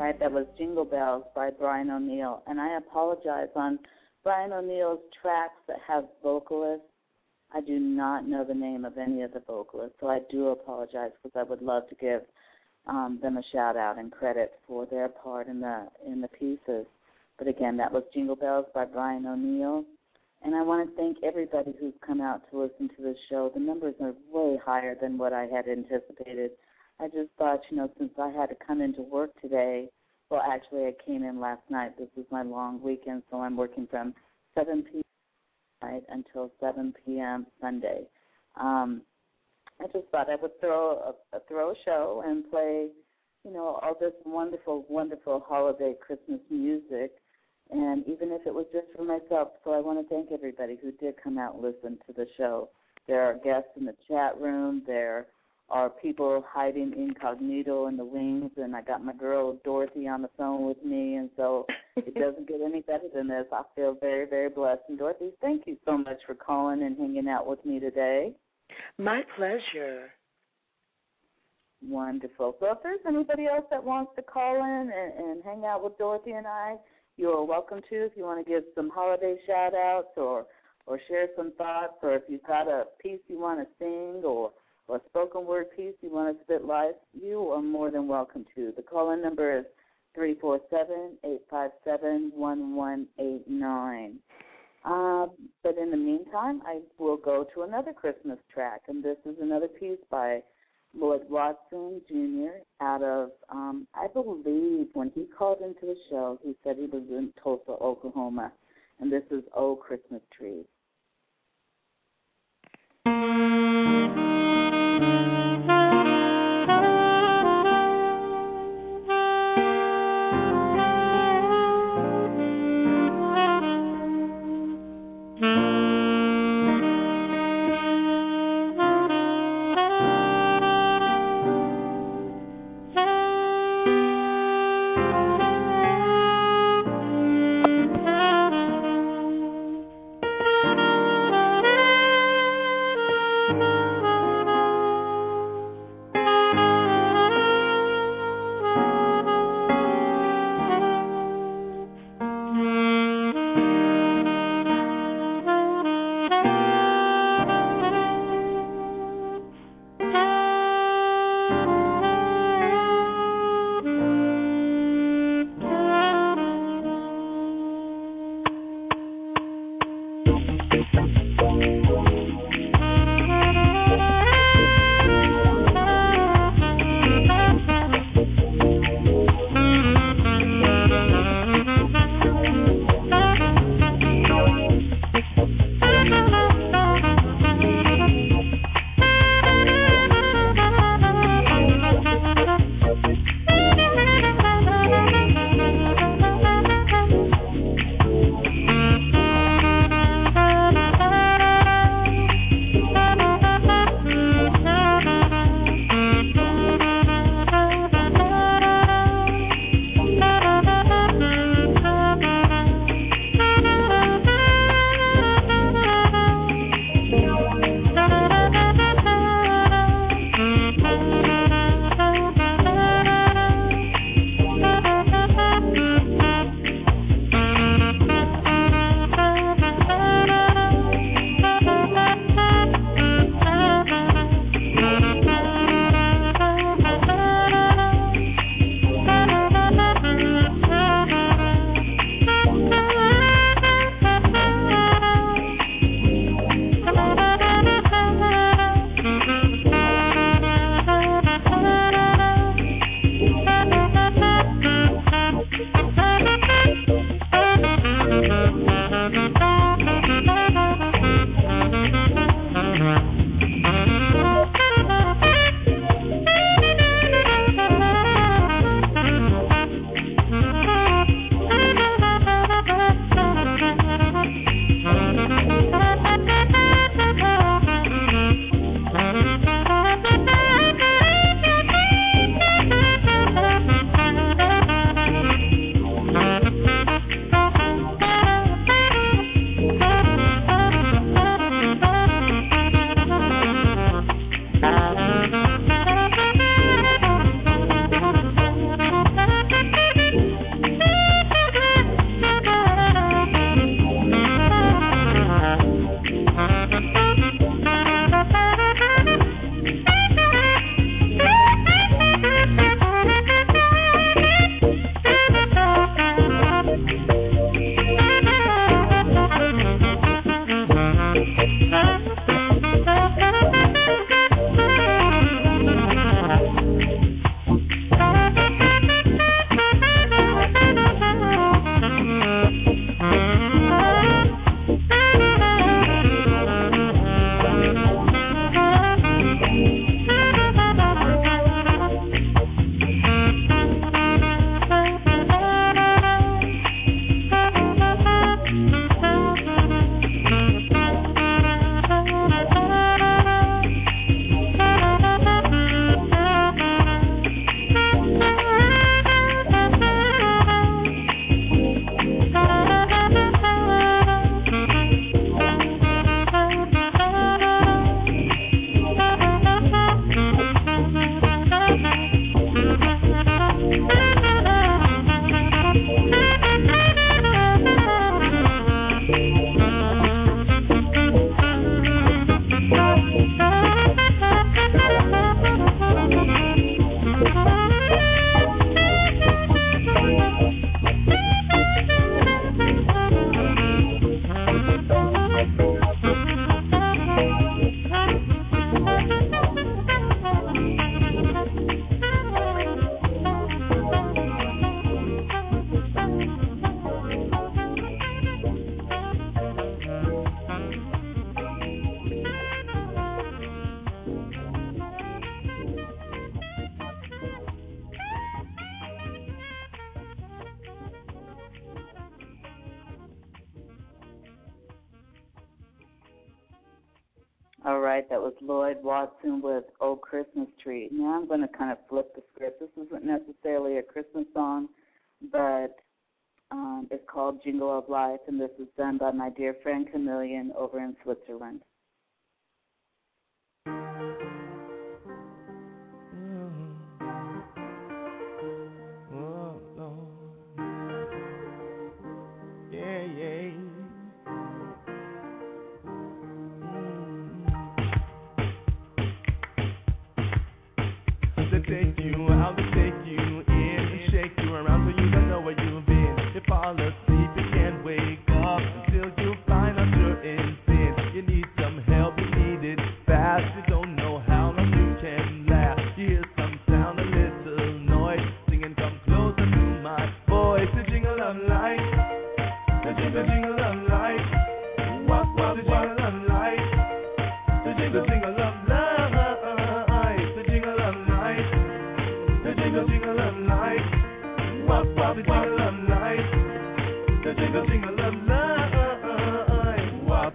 right, that was Jingle Bells by Brian O'Neill. And I apologize on Brian O'Neill's tracks that have vocalists. I do not know the name of any of the vocalists, so I do apologize because I would love to give them a shout-out and credit for their part in the pieces. But again, that was Jingle Bells by Brian O'Neill. And I want to thank everybody who's come out to listen to this show. The numbers are way higher than what I had anticipated. I just thought, since I had to come into work today, well, actually I came in last night. This is my long weekend, so I'm working from 7 p.m. night until 7 p.m. Sunday. I just thought I would throw a show and play, all this wonderful, wonderful holiday Christmas music. And even if it was just for myself, so I want to thank everybody who did come out and listen to the show. There are guests in the chat room. There are people hiding incognito in the wings, and I got my girl Dorothy on the phone with me, and so it doesn't get any better than this. I feel very, very blessed. And Dorothy, thank you so much for calling and hanging out with me today. My pleasure. Wonderful. So if there's anybody else that wants to call in and hang out with Dorothy and I, you're welcome to. If you want to give some holiday shout-outs or share some thoughts, or if you've got a piece you want to sing or a spoken word piece you want to spit live, you are more than welcome to. The call-in number is 347-857-1189. But in the meantime, I will go to another Christmas track, and this is another piece by Lloyd Watson Jr. out of, I believe, when he called into the show, he said he was in Tulsa, Oklahoma, and this is "Oh Christmas Tree." right, that was Lloyd Watson with "Oh Christmas Tree." Now I'm going to kind of flip the script. This isn't necessarily a Christmas song, but it's called "Jingle of Life," and this is done by my dear friend Chameleon over in Switzerland. Take you out, to take you in and shake you around so you don't know where you've been. You fall asleep, you can't wake up until you find out you're in sin. You need some help, you need it fast. You don't know how long you can last. You hear some sound, a little noise, singing, come closer to my voice. The jingle of life, the jingle of life. Walk, walk, the jingle of life, the jingle of life. Jingle of life, walk, walk, the jingle of life, the jingle of life, walk.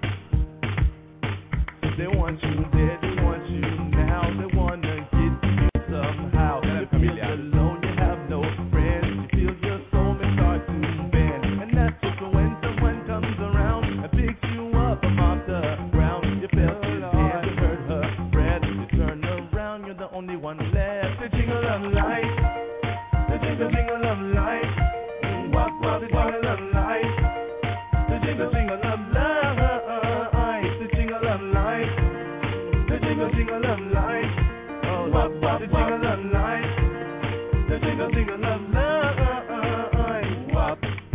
They want you there, they want you now, they wanna get you somehow. You feel alone, you have no friends, you feel your soul may start to bend, and that's just when someone comes around and picks you up off the ground. You felt his hand, you heard her breath, you turn around, you're the only one left. The jingle of life. The jingle of life, walk, walk, the jingle of life, the jingle of life, the jingle of life, the jingle of life, walk, walk, the jingle of life, the jingle of life, walk,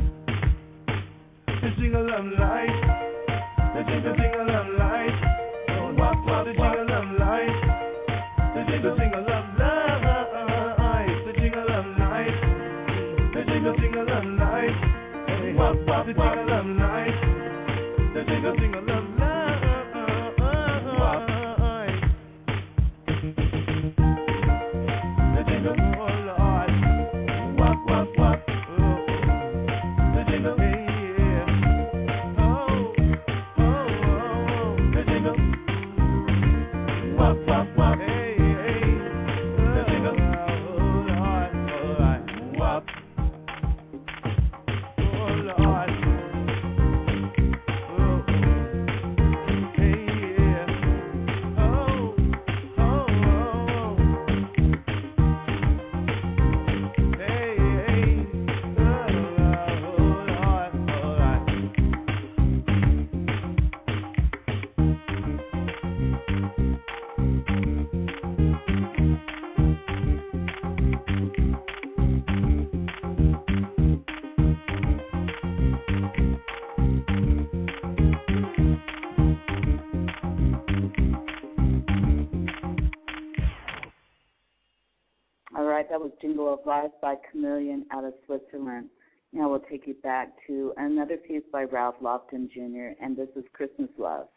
the jingle of life, the jingle of life, walk, walk, the jingle of life, the jingle of life. Jingle of life, walk, walk, the jingle of life, the jingle of life, walk, the jingle of Lord, walk, walk, walk, the jingle, yeah, the jingle, walk, walk, walk, the jingle, walk. That was Jingle of Life by Chameleon out of Switzerland. Now we'll take you back to another piece by Ralph Lofton Jr., and this is Christmas Love.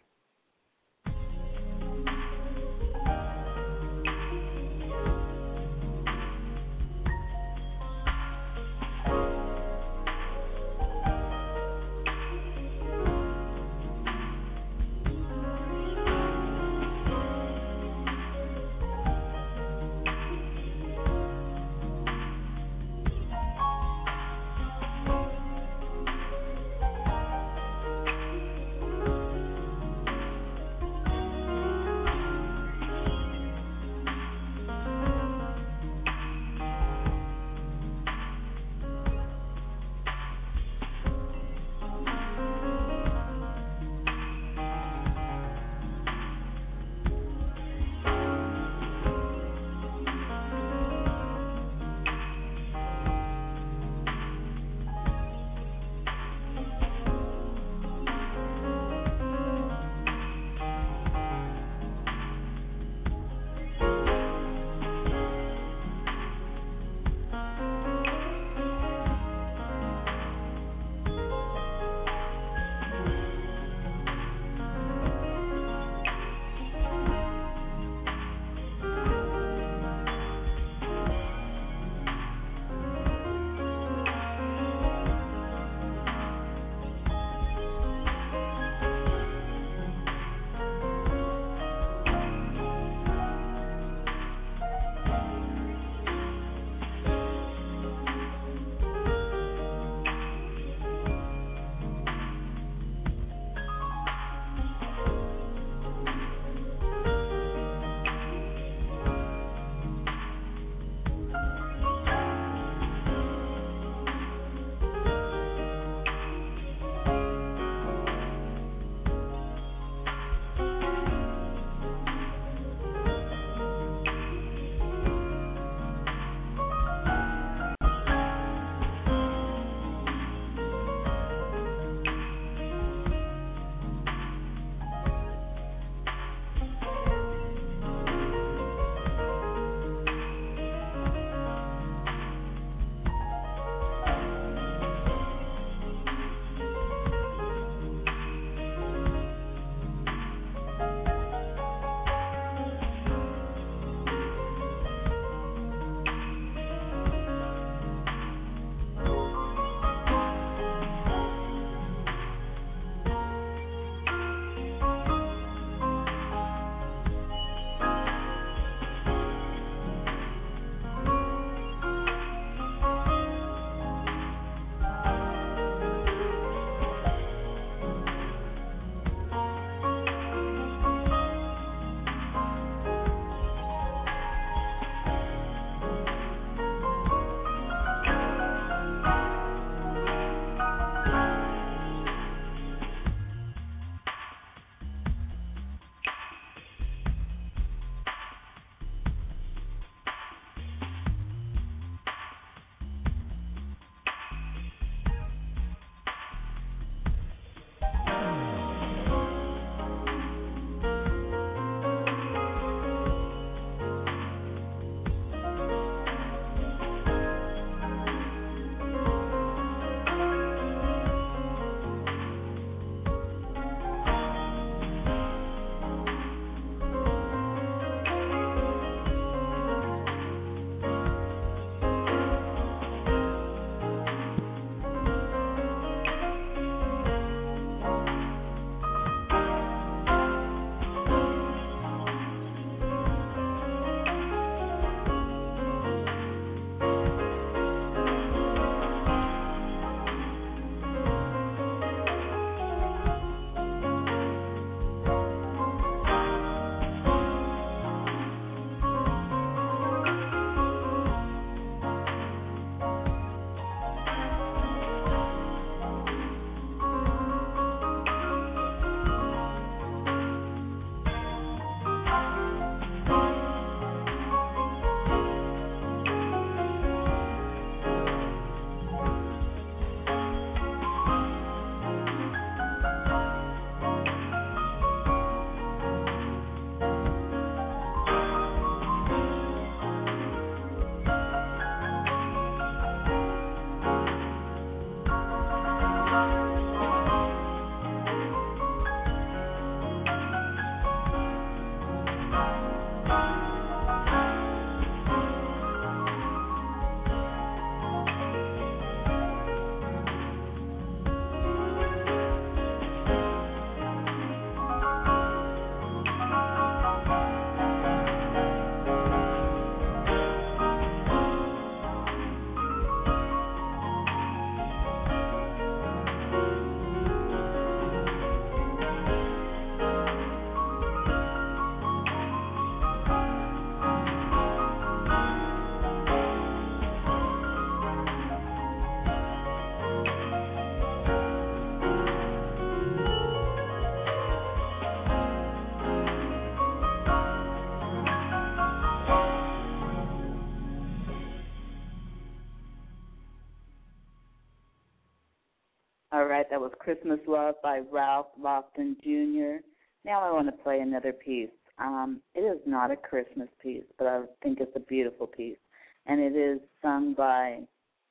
All right, that was Christmas Love by Ralph Lofton Jr. Now I want to play another piece. It is not a Christmas piece, but I think it's a beautiful piece. And it is sung by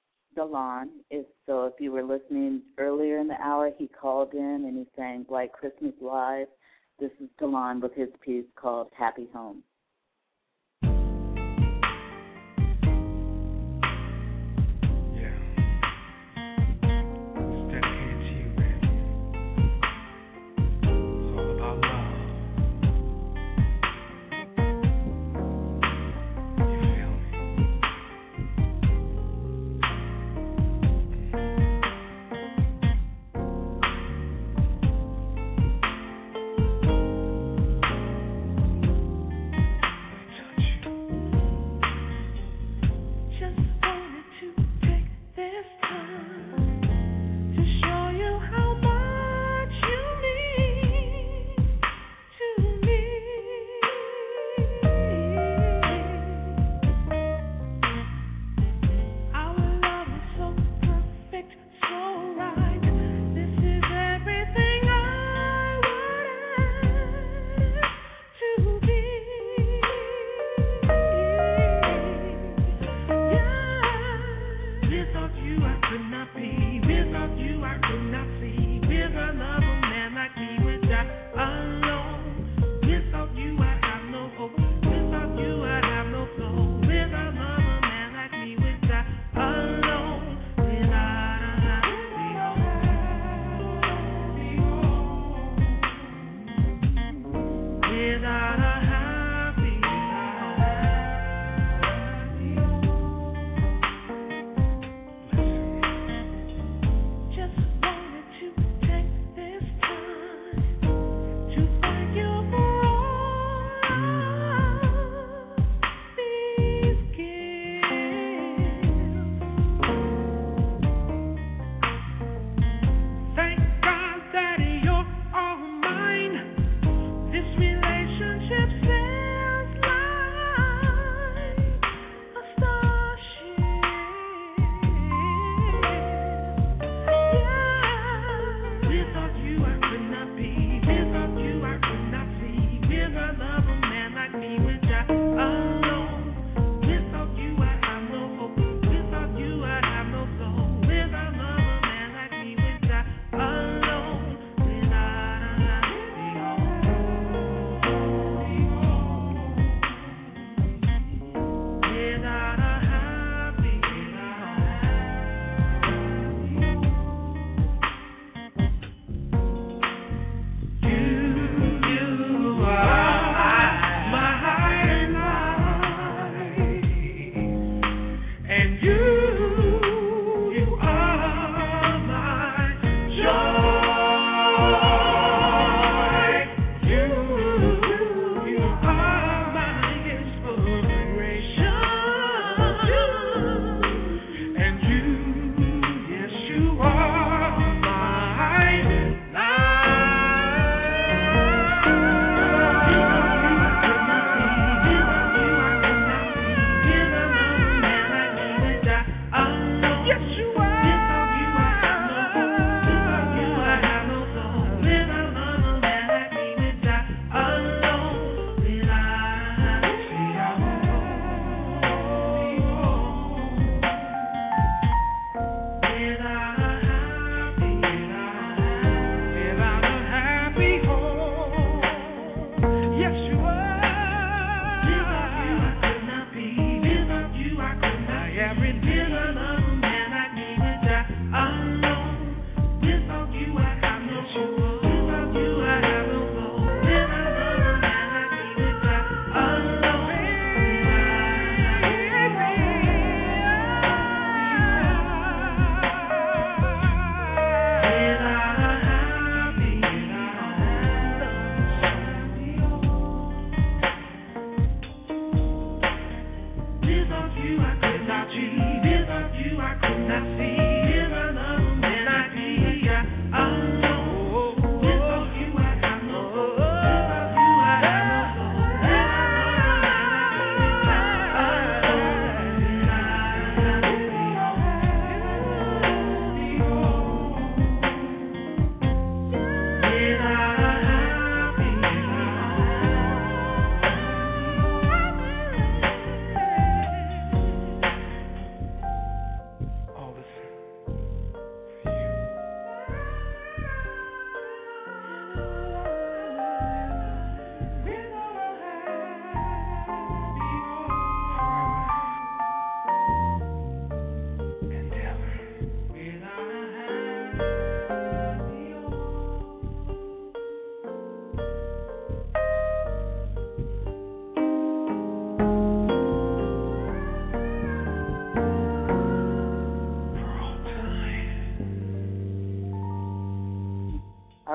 Delon. So if you were listening earlier in the hour, he called in and he sang White Christmas Live. This is Delon with his piece called Happy Home. Just wanted to take this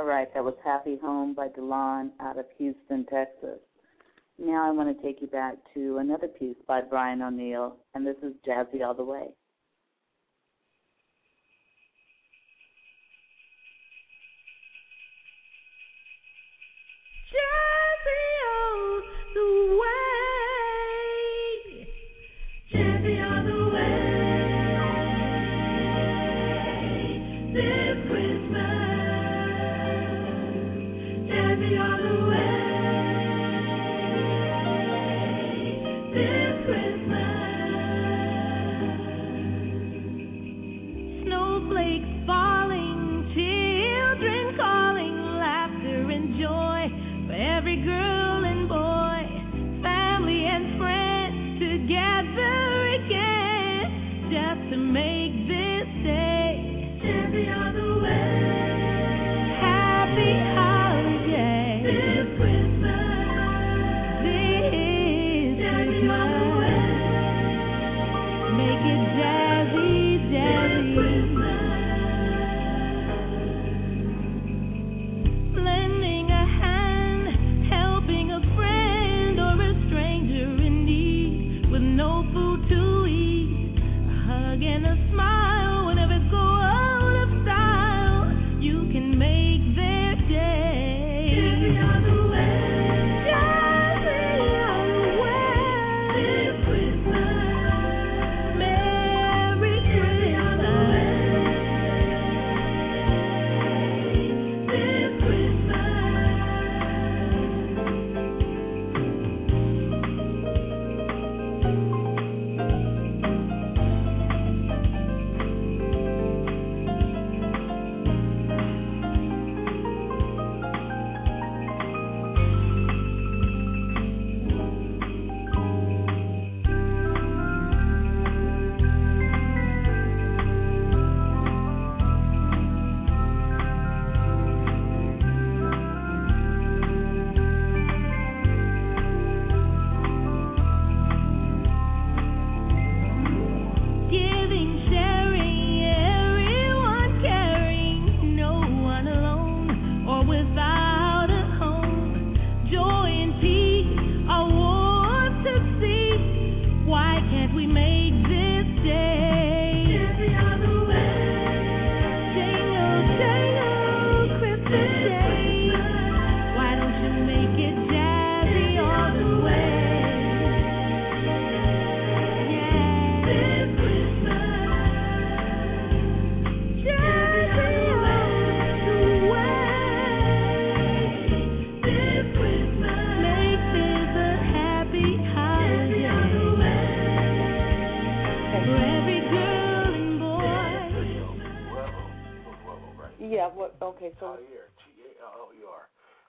All right, that was Happy Home by DeLon out of Houston, Texas. Now I want to take you back to another piece by Brian O'Neill, and this is Jazzy All the Way. Jazzy all the way, Jazzy all the way, this Christmas, Jazzy all the way. Okay, so G-A-L-L-E-R.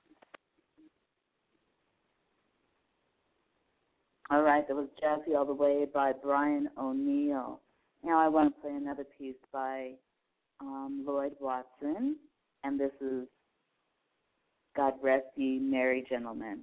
All right, that was Jazzy All the Way by Brian O'Neill. Now I want to play another piece by Lloyd Watson, and this is God Rest Ye Merry Gentlemen.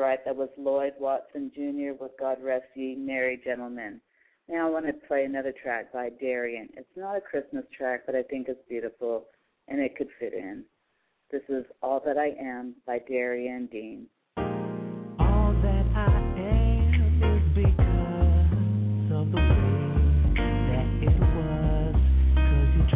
right, that was Lloyd Watson Jr. with God Rest Ye Merry Gentlemen. Now I want to play another track by Darian. It's not a Christmas track, but I think it's beautiful, and it could fit in. This is All That I Am by Darian Dean. All that I am is because of the way that it was, 'cause you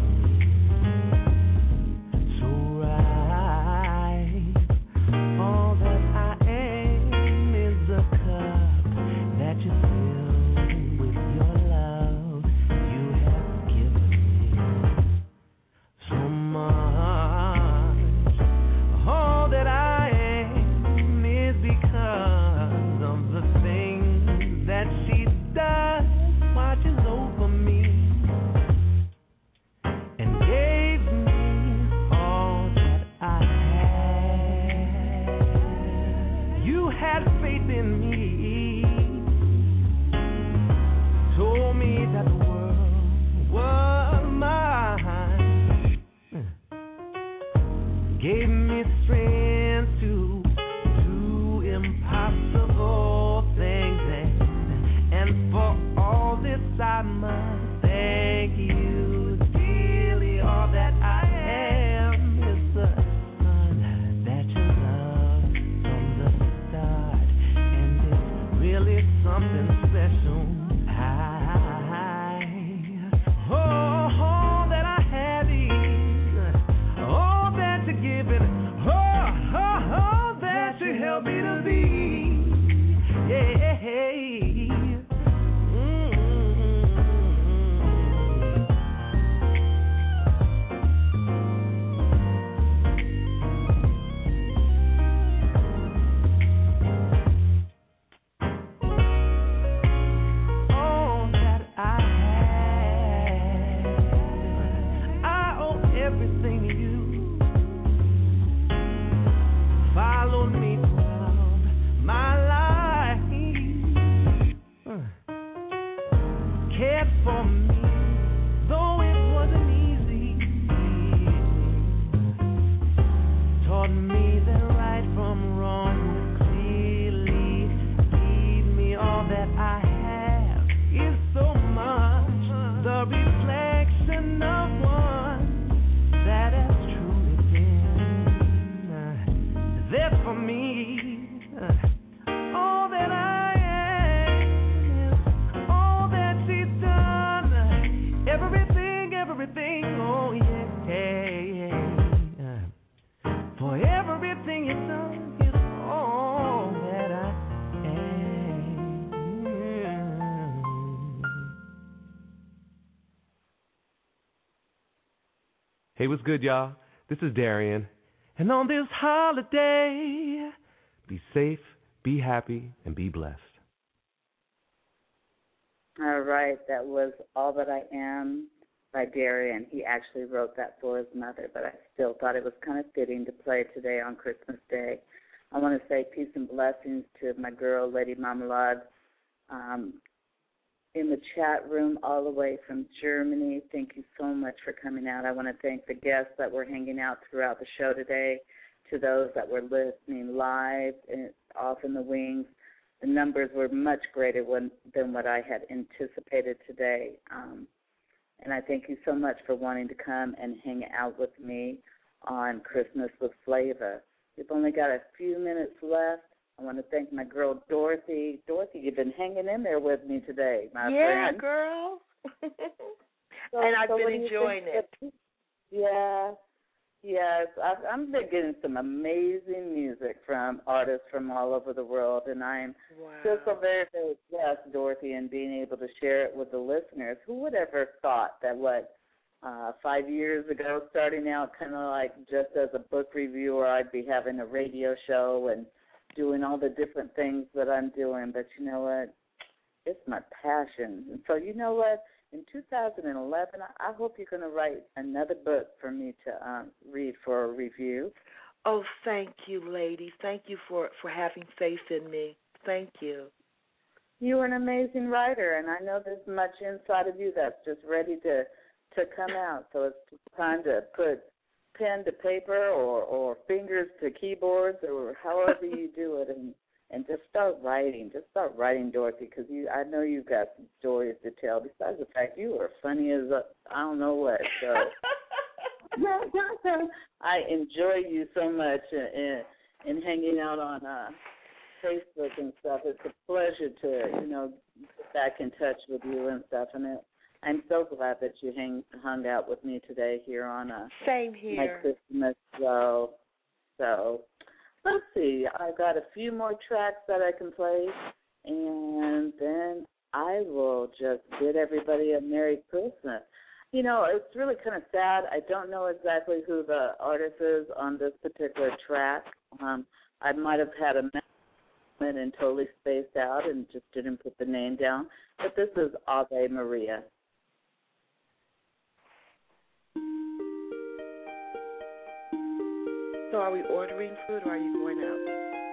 treated me so right. All that I am is the cup that you fill with your love. You have given me so much. All that I am is because of the things that she does, watches over me, and gave me all that I had. You had faith in me, told me that the world was mine, gave me strength to do impossible things, and for all this I must thank you dearly. All that I am is the son that you loved from the start, and it's really something special. All that I have is all that you give it, all that you help me to be. Yeah. All that I have, I owe everything to you. Followed me throughout my life, cared for me, though it wasn't easy. Taught me that right from wrong would clearly lead me. All that I have is so much the reflection of one that has truly been there for me. All that I am is all that she's done. Everything, oh yeah. For everything you've done is all that I am. Hey, what's good, y'all? This is Darian. And on this holiday, be safe, be happy, and be blessed. All right, that was All That I Am by Darian. He actually wrote that for his mother, but I still thought it was kind of fitting to play today on Christmas Day. I want to say peace and blessings to my girl, Lady Marmalade, in the chat room all the way from Germany. Thank you so much for coming out. I want to thank the guests that were hanging out throughout the show today, to those that were listening live and off in the wings. The numbers were much greater than what I had anticipated today. And I thank you so much for wanting to come and hang out with me on Christmas with Flavor. We've only got a few minutes left. I want to thank my girl, Dorothy. Dorothy, you've been hanging in there with me today, my friend. Yeah, girl. And I've been enjoying it. Yeah. Yes, I've been getting some amazing music from artists from all over the world, and I'm just so very, very blessed, Dorothy, in being able to share it with the listeners. Who would ever thought that 5 years ago, starting out kind of like just as a book reviewer, I'd be having a radio show and doing all the different things that I'm doing. But you know what? It's my passion. And so you know what? In 2011, I hope you're going to write another book for me to read for a review. Oh, thank you, lady. Thank you for having faith in me. Thank you. You're an amazing writer, and I know there's much inside of you that's just ready to come out. So it's time to put pen to paper or fingers to keyboards or however you do it, and just start writing. Just start writing, Dorothy, because I know you've got some stories to tell. Besides the fact you are funny as I don't know what. So I enjoy you so much in hanging out on Facebook and stuff. It's a pleasure to get back in touch with you and stuff, and I'm so glad that you hung out with me today here on Same here. My Christmas show. So let's see. I've got a few more tracks that I can play, and then I will just bid everybody a Merry Christmas. It's really kind of sad. I don't know exactly who the artist is on this particular track. I might have had a moment and totally spaced out and just didn't put the name down. But this is Ave Maria. So are we ordering food or are you going out?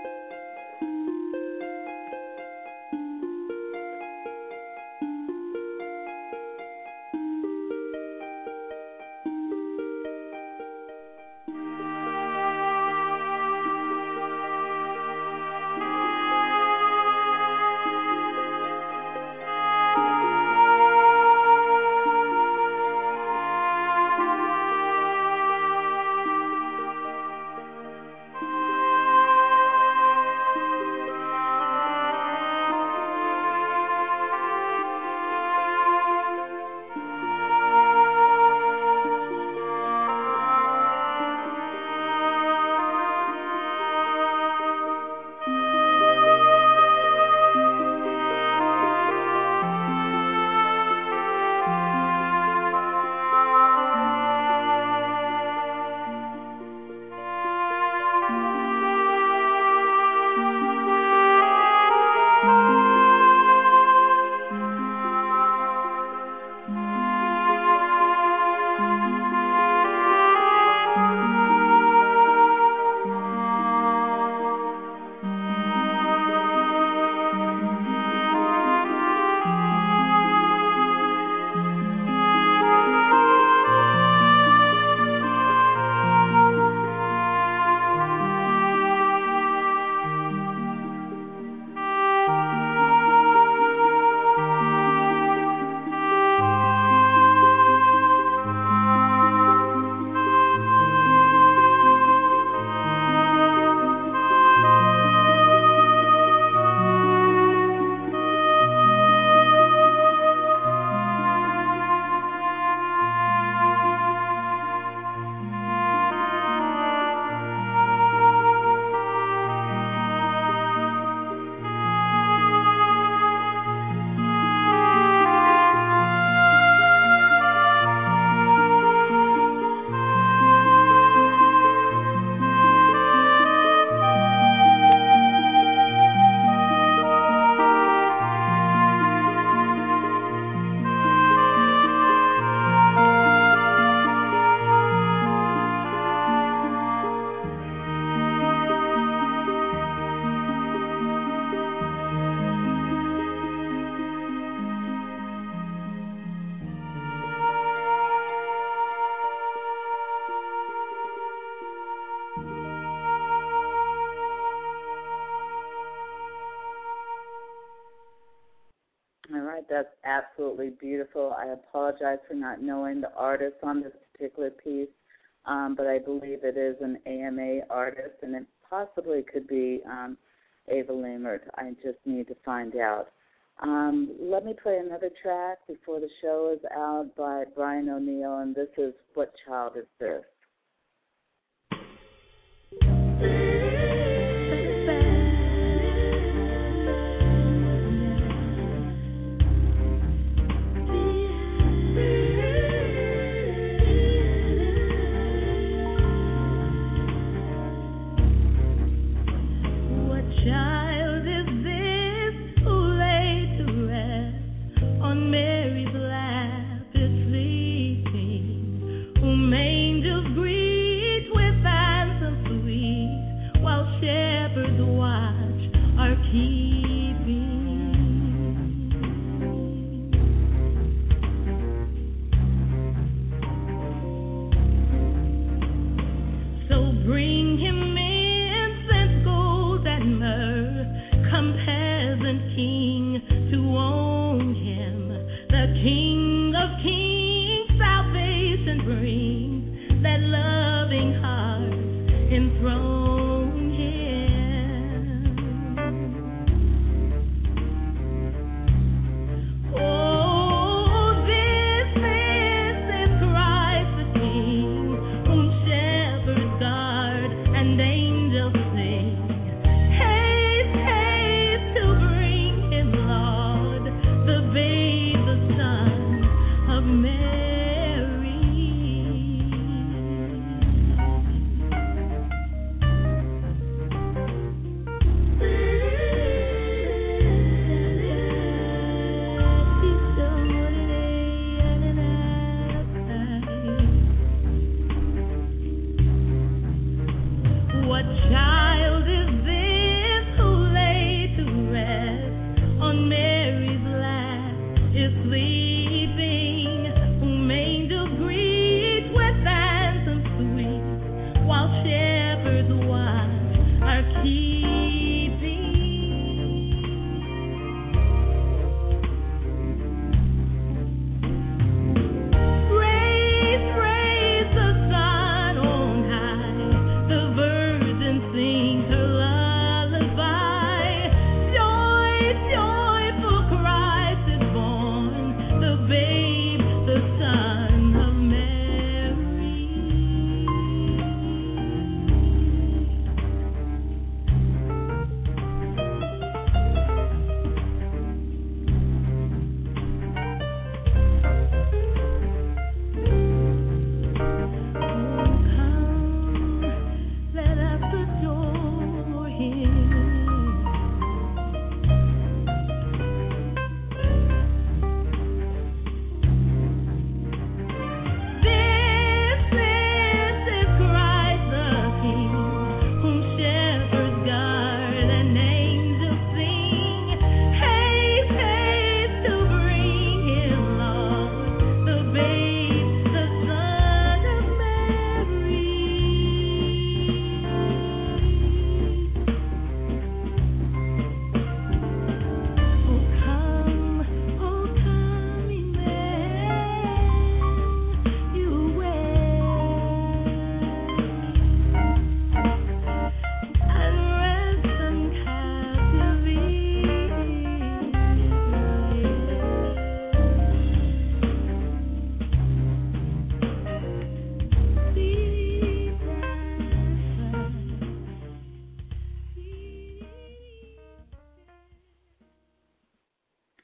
That's absolutely beautiful. I apologize for not knowing the artist on this particular piece, but I believe it is an AMA artist, and it possibly could be Ava Leimert. I just need to find out. Let me play another track before the show is out by Brian O'Neill, and this is What Child Is This?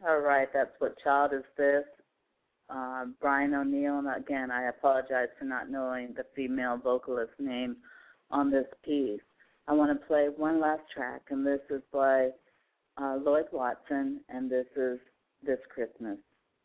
All right, that's What Child Is This? Brian O'Neill, and again, I apologize for not knowing the female vocalist's name on this piece. I want to play one last track, and this is by Lloyd Watson, and this is This Christmas.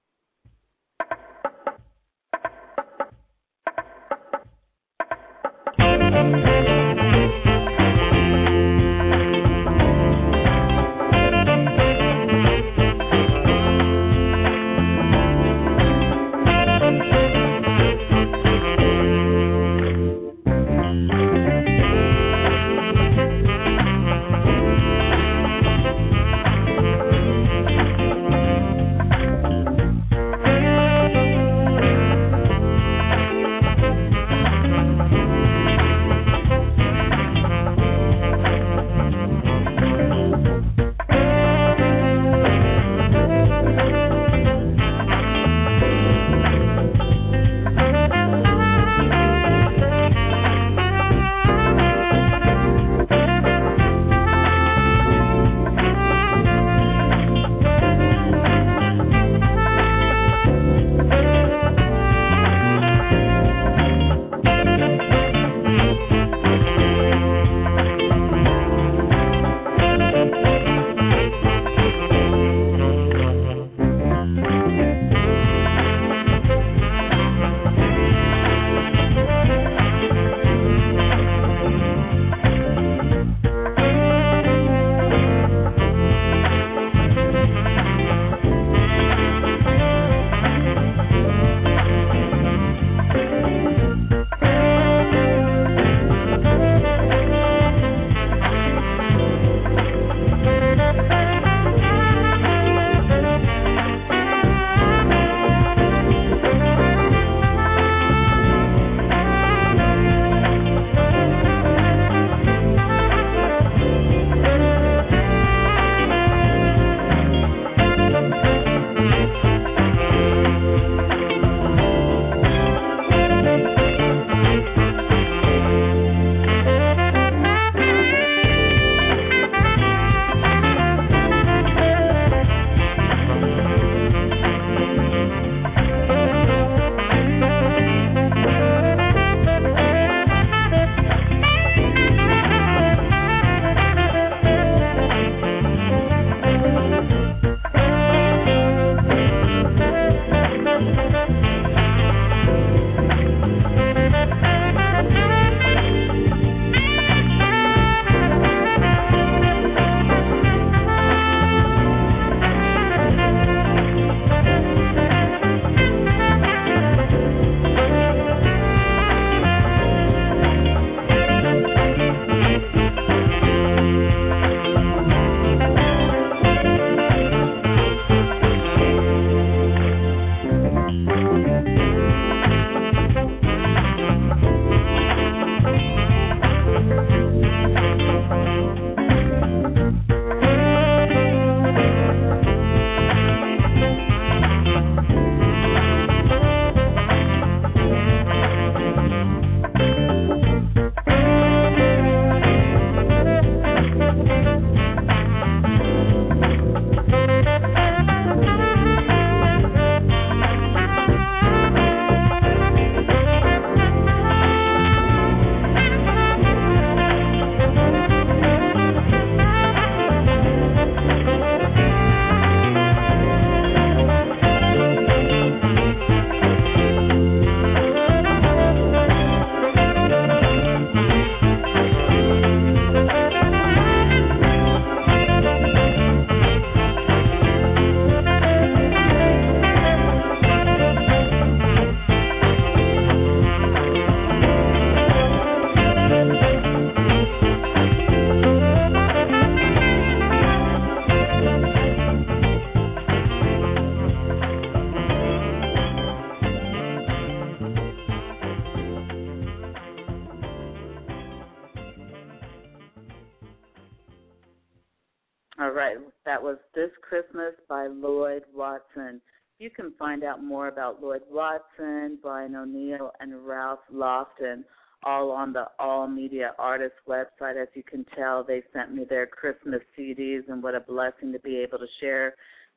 All right, that was This Christmas by Lloyd Watson. You can find out more about Lloyd Watson, Brian O'Neill, and Ralph Lofton all on the All Media Artists website. As you can tell, they sent me their Christmas CDs, and what a blessing to be able to share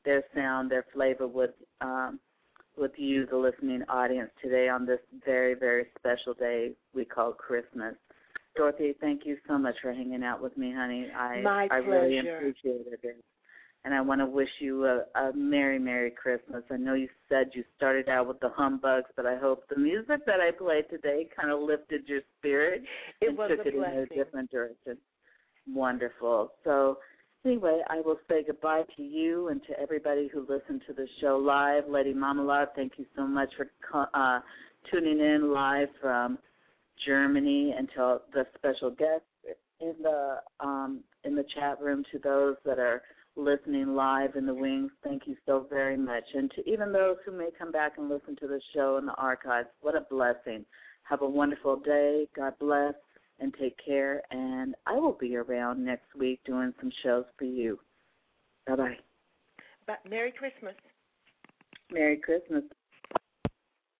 their sound, their flavor with you, the listening audience, today on this very, very special day we call Christmas. Dorothy, thank you so much for hanging out with me, honey. My I really pleasure. appreciate it. And I want to wish you a Merry, Merry Christmas. I know you said you started out with the humbugs, but I hope the music that I played today kind of lifted your spirit and was took a it in a blessing. different direction. Wonderful. So anyway, I will say goodbye to you and to everybody who listened to the show live. Lady Mama Love, thank you so much for tuning in live from Germany, and to the special guests in the chat room, to those that are listening live in the wings, thank you so very much. And to even those who may come back and listen to the show in the archives, what a blessing. Have a wonderful day. God bless, and take care. And I will be around next week doing some shows for you. Bye-bye. Merry Christmas. Merry Christmas.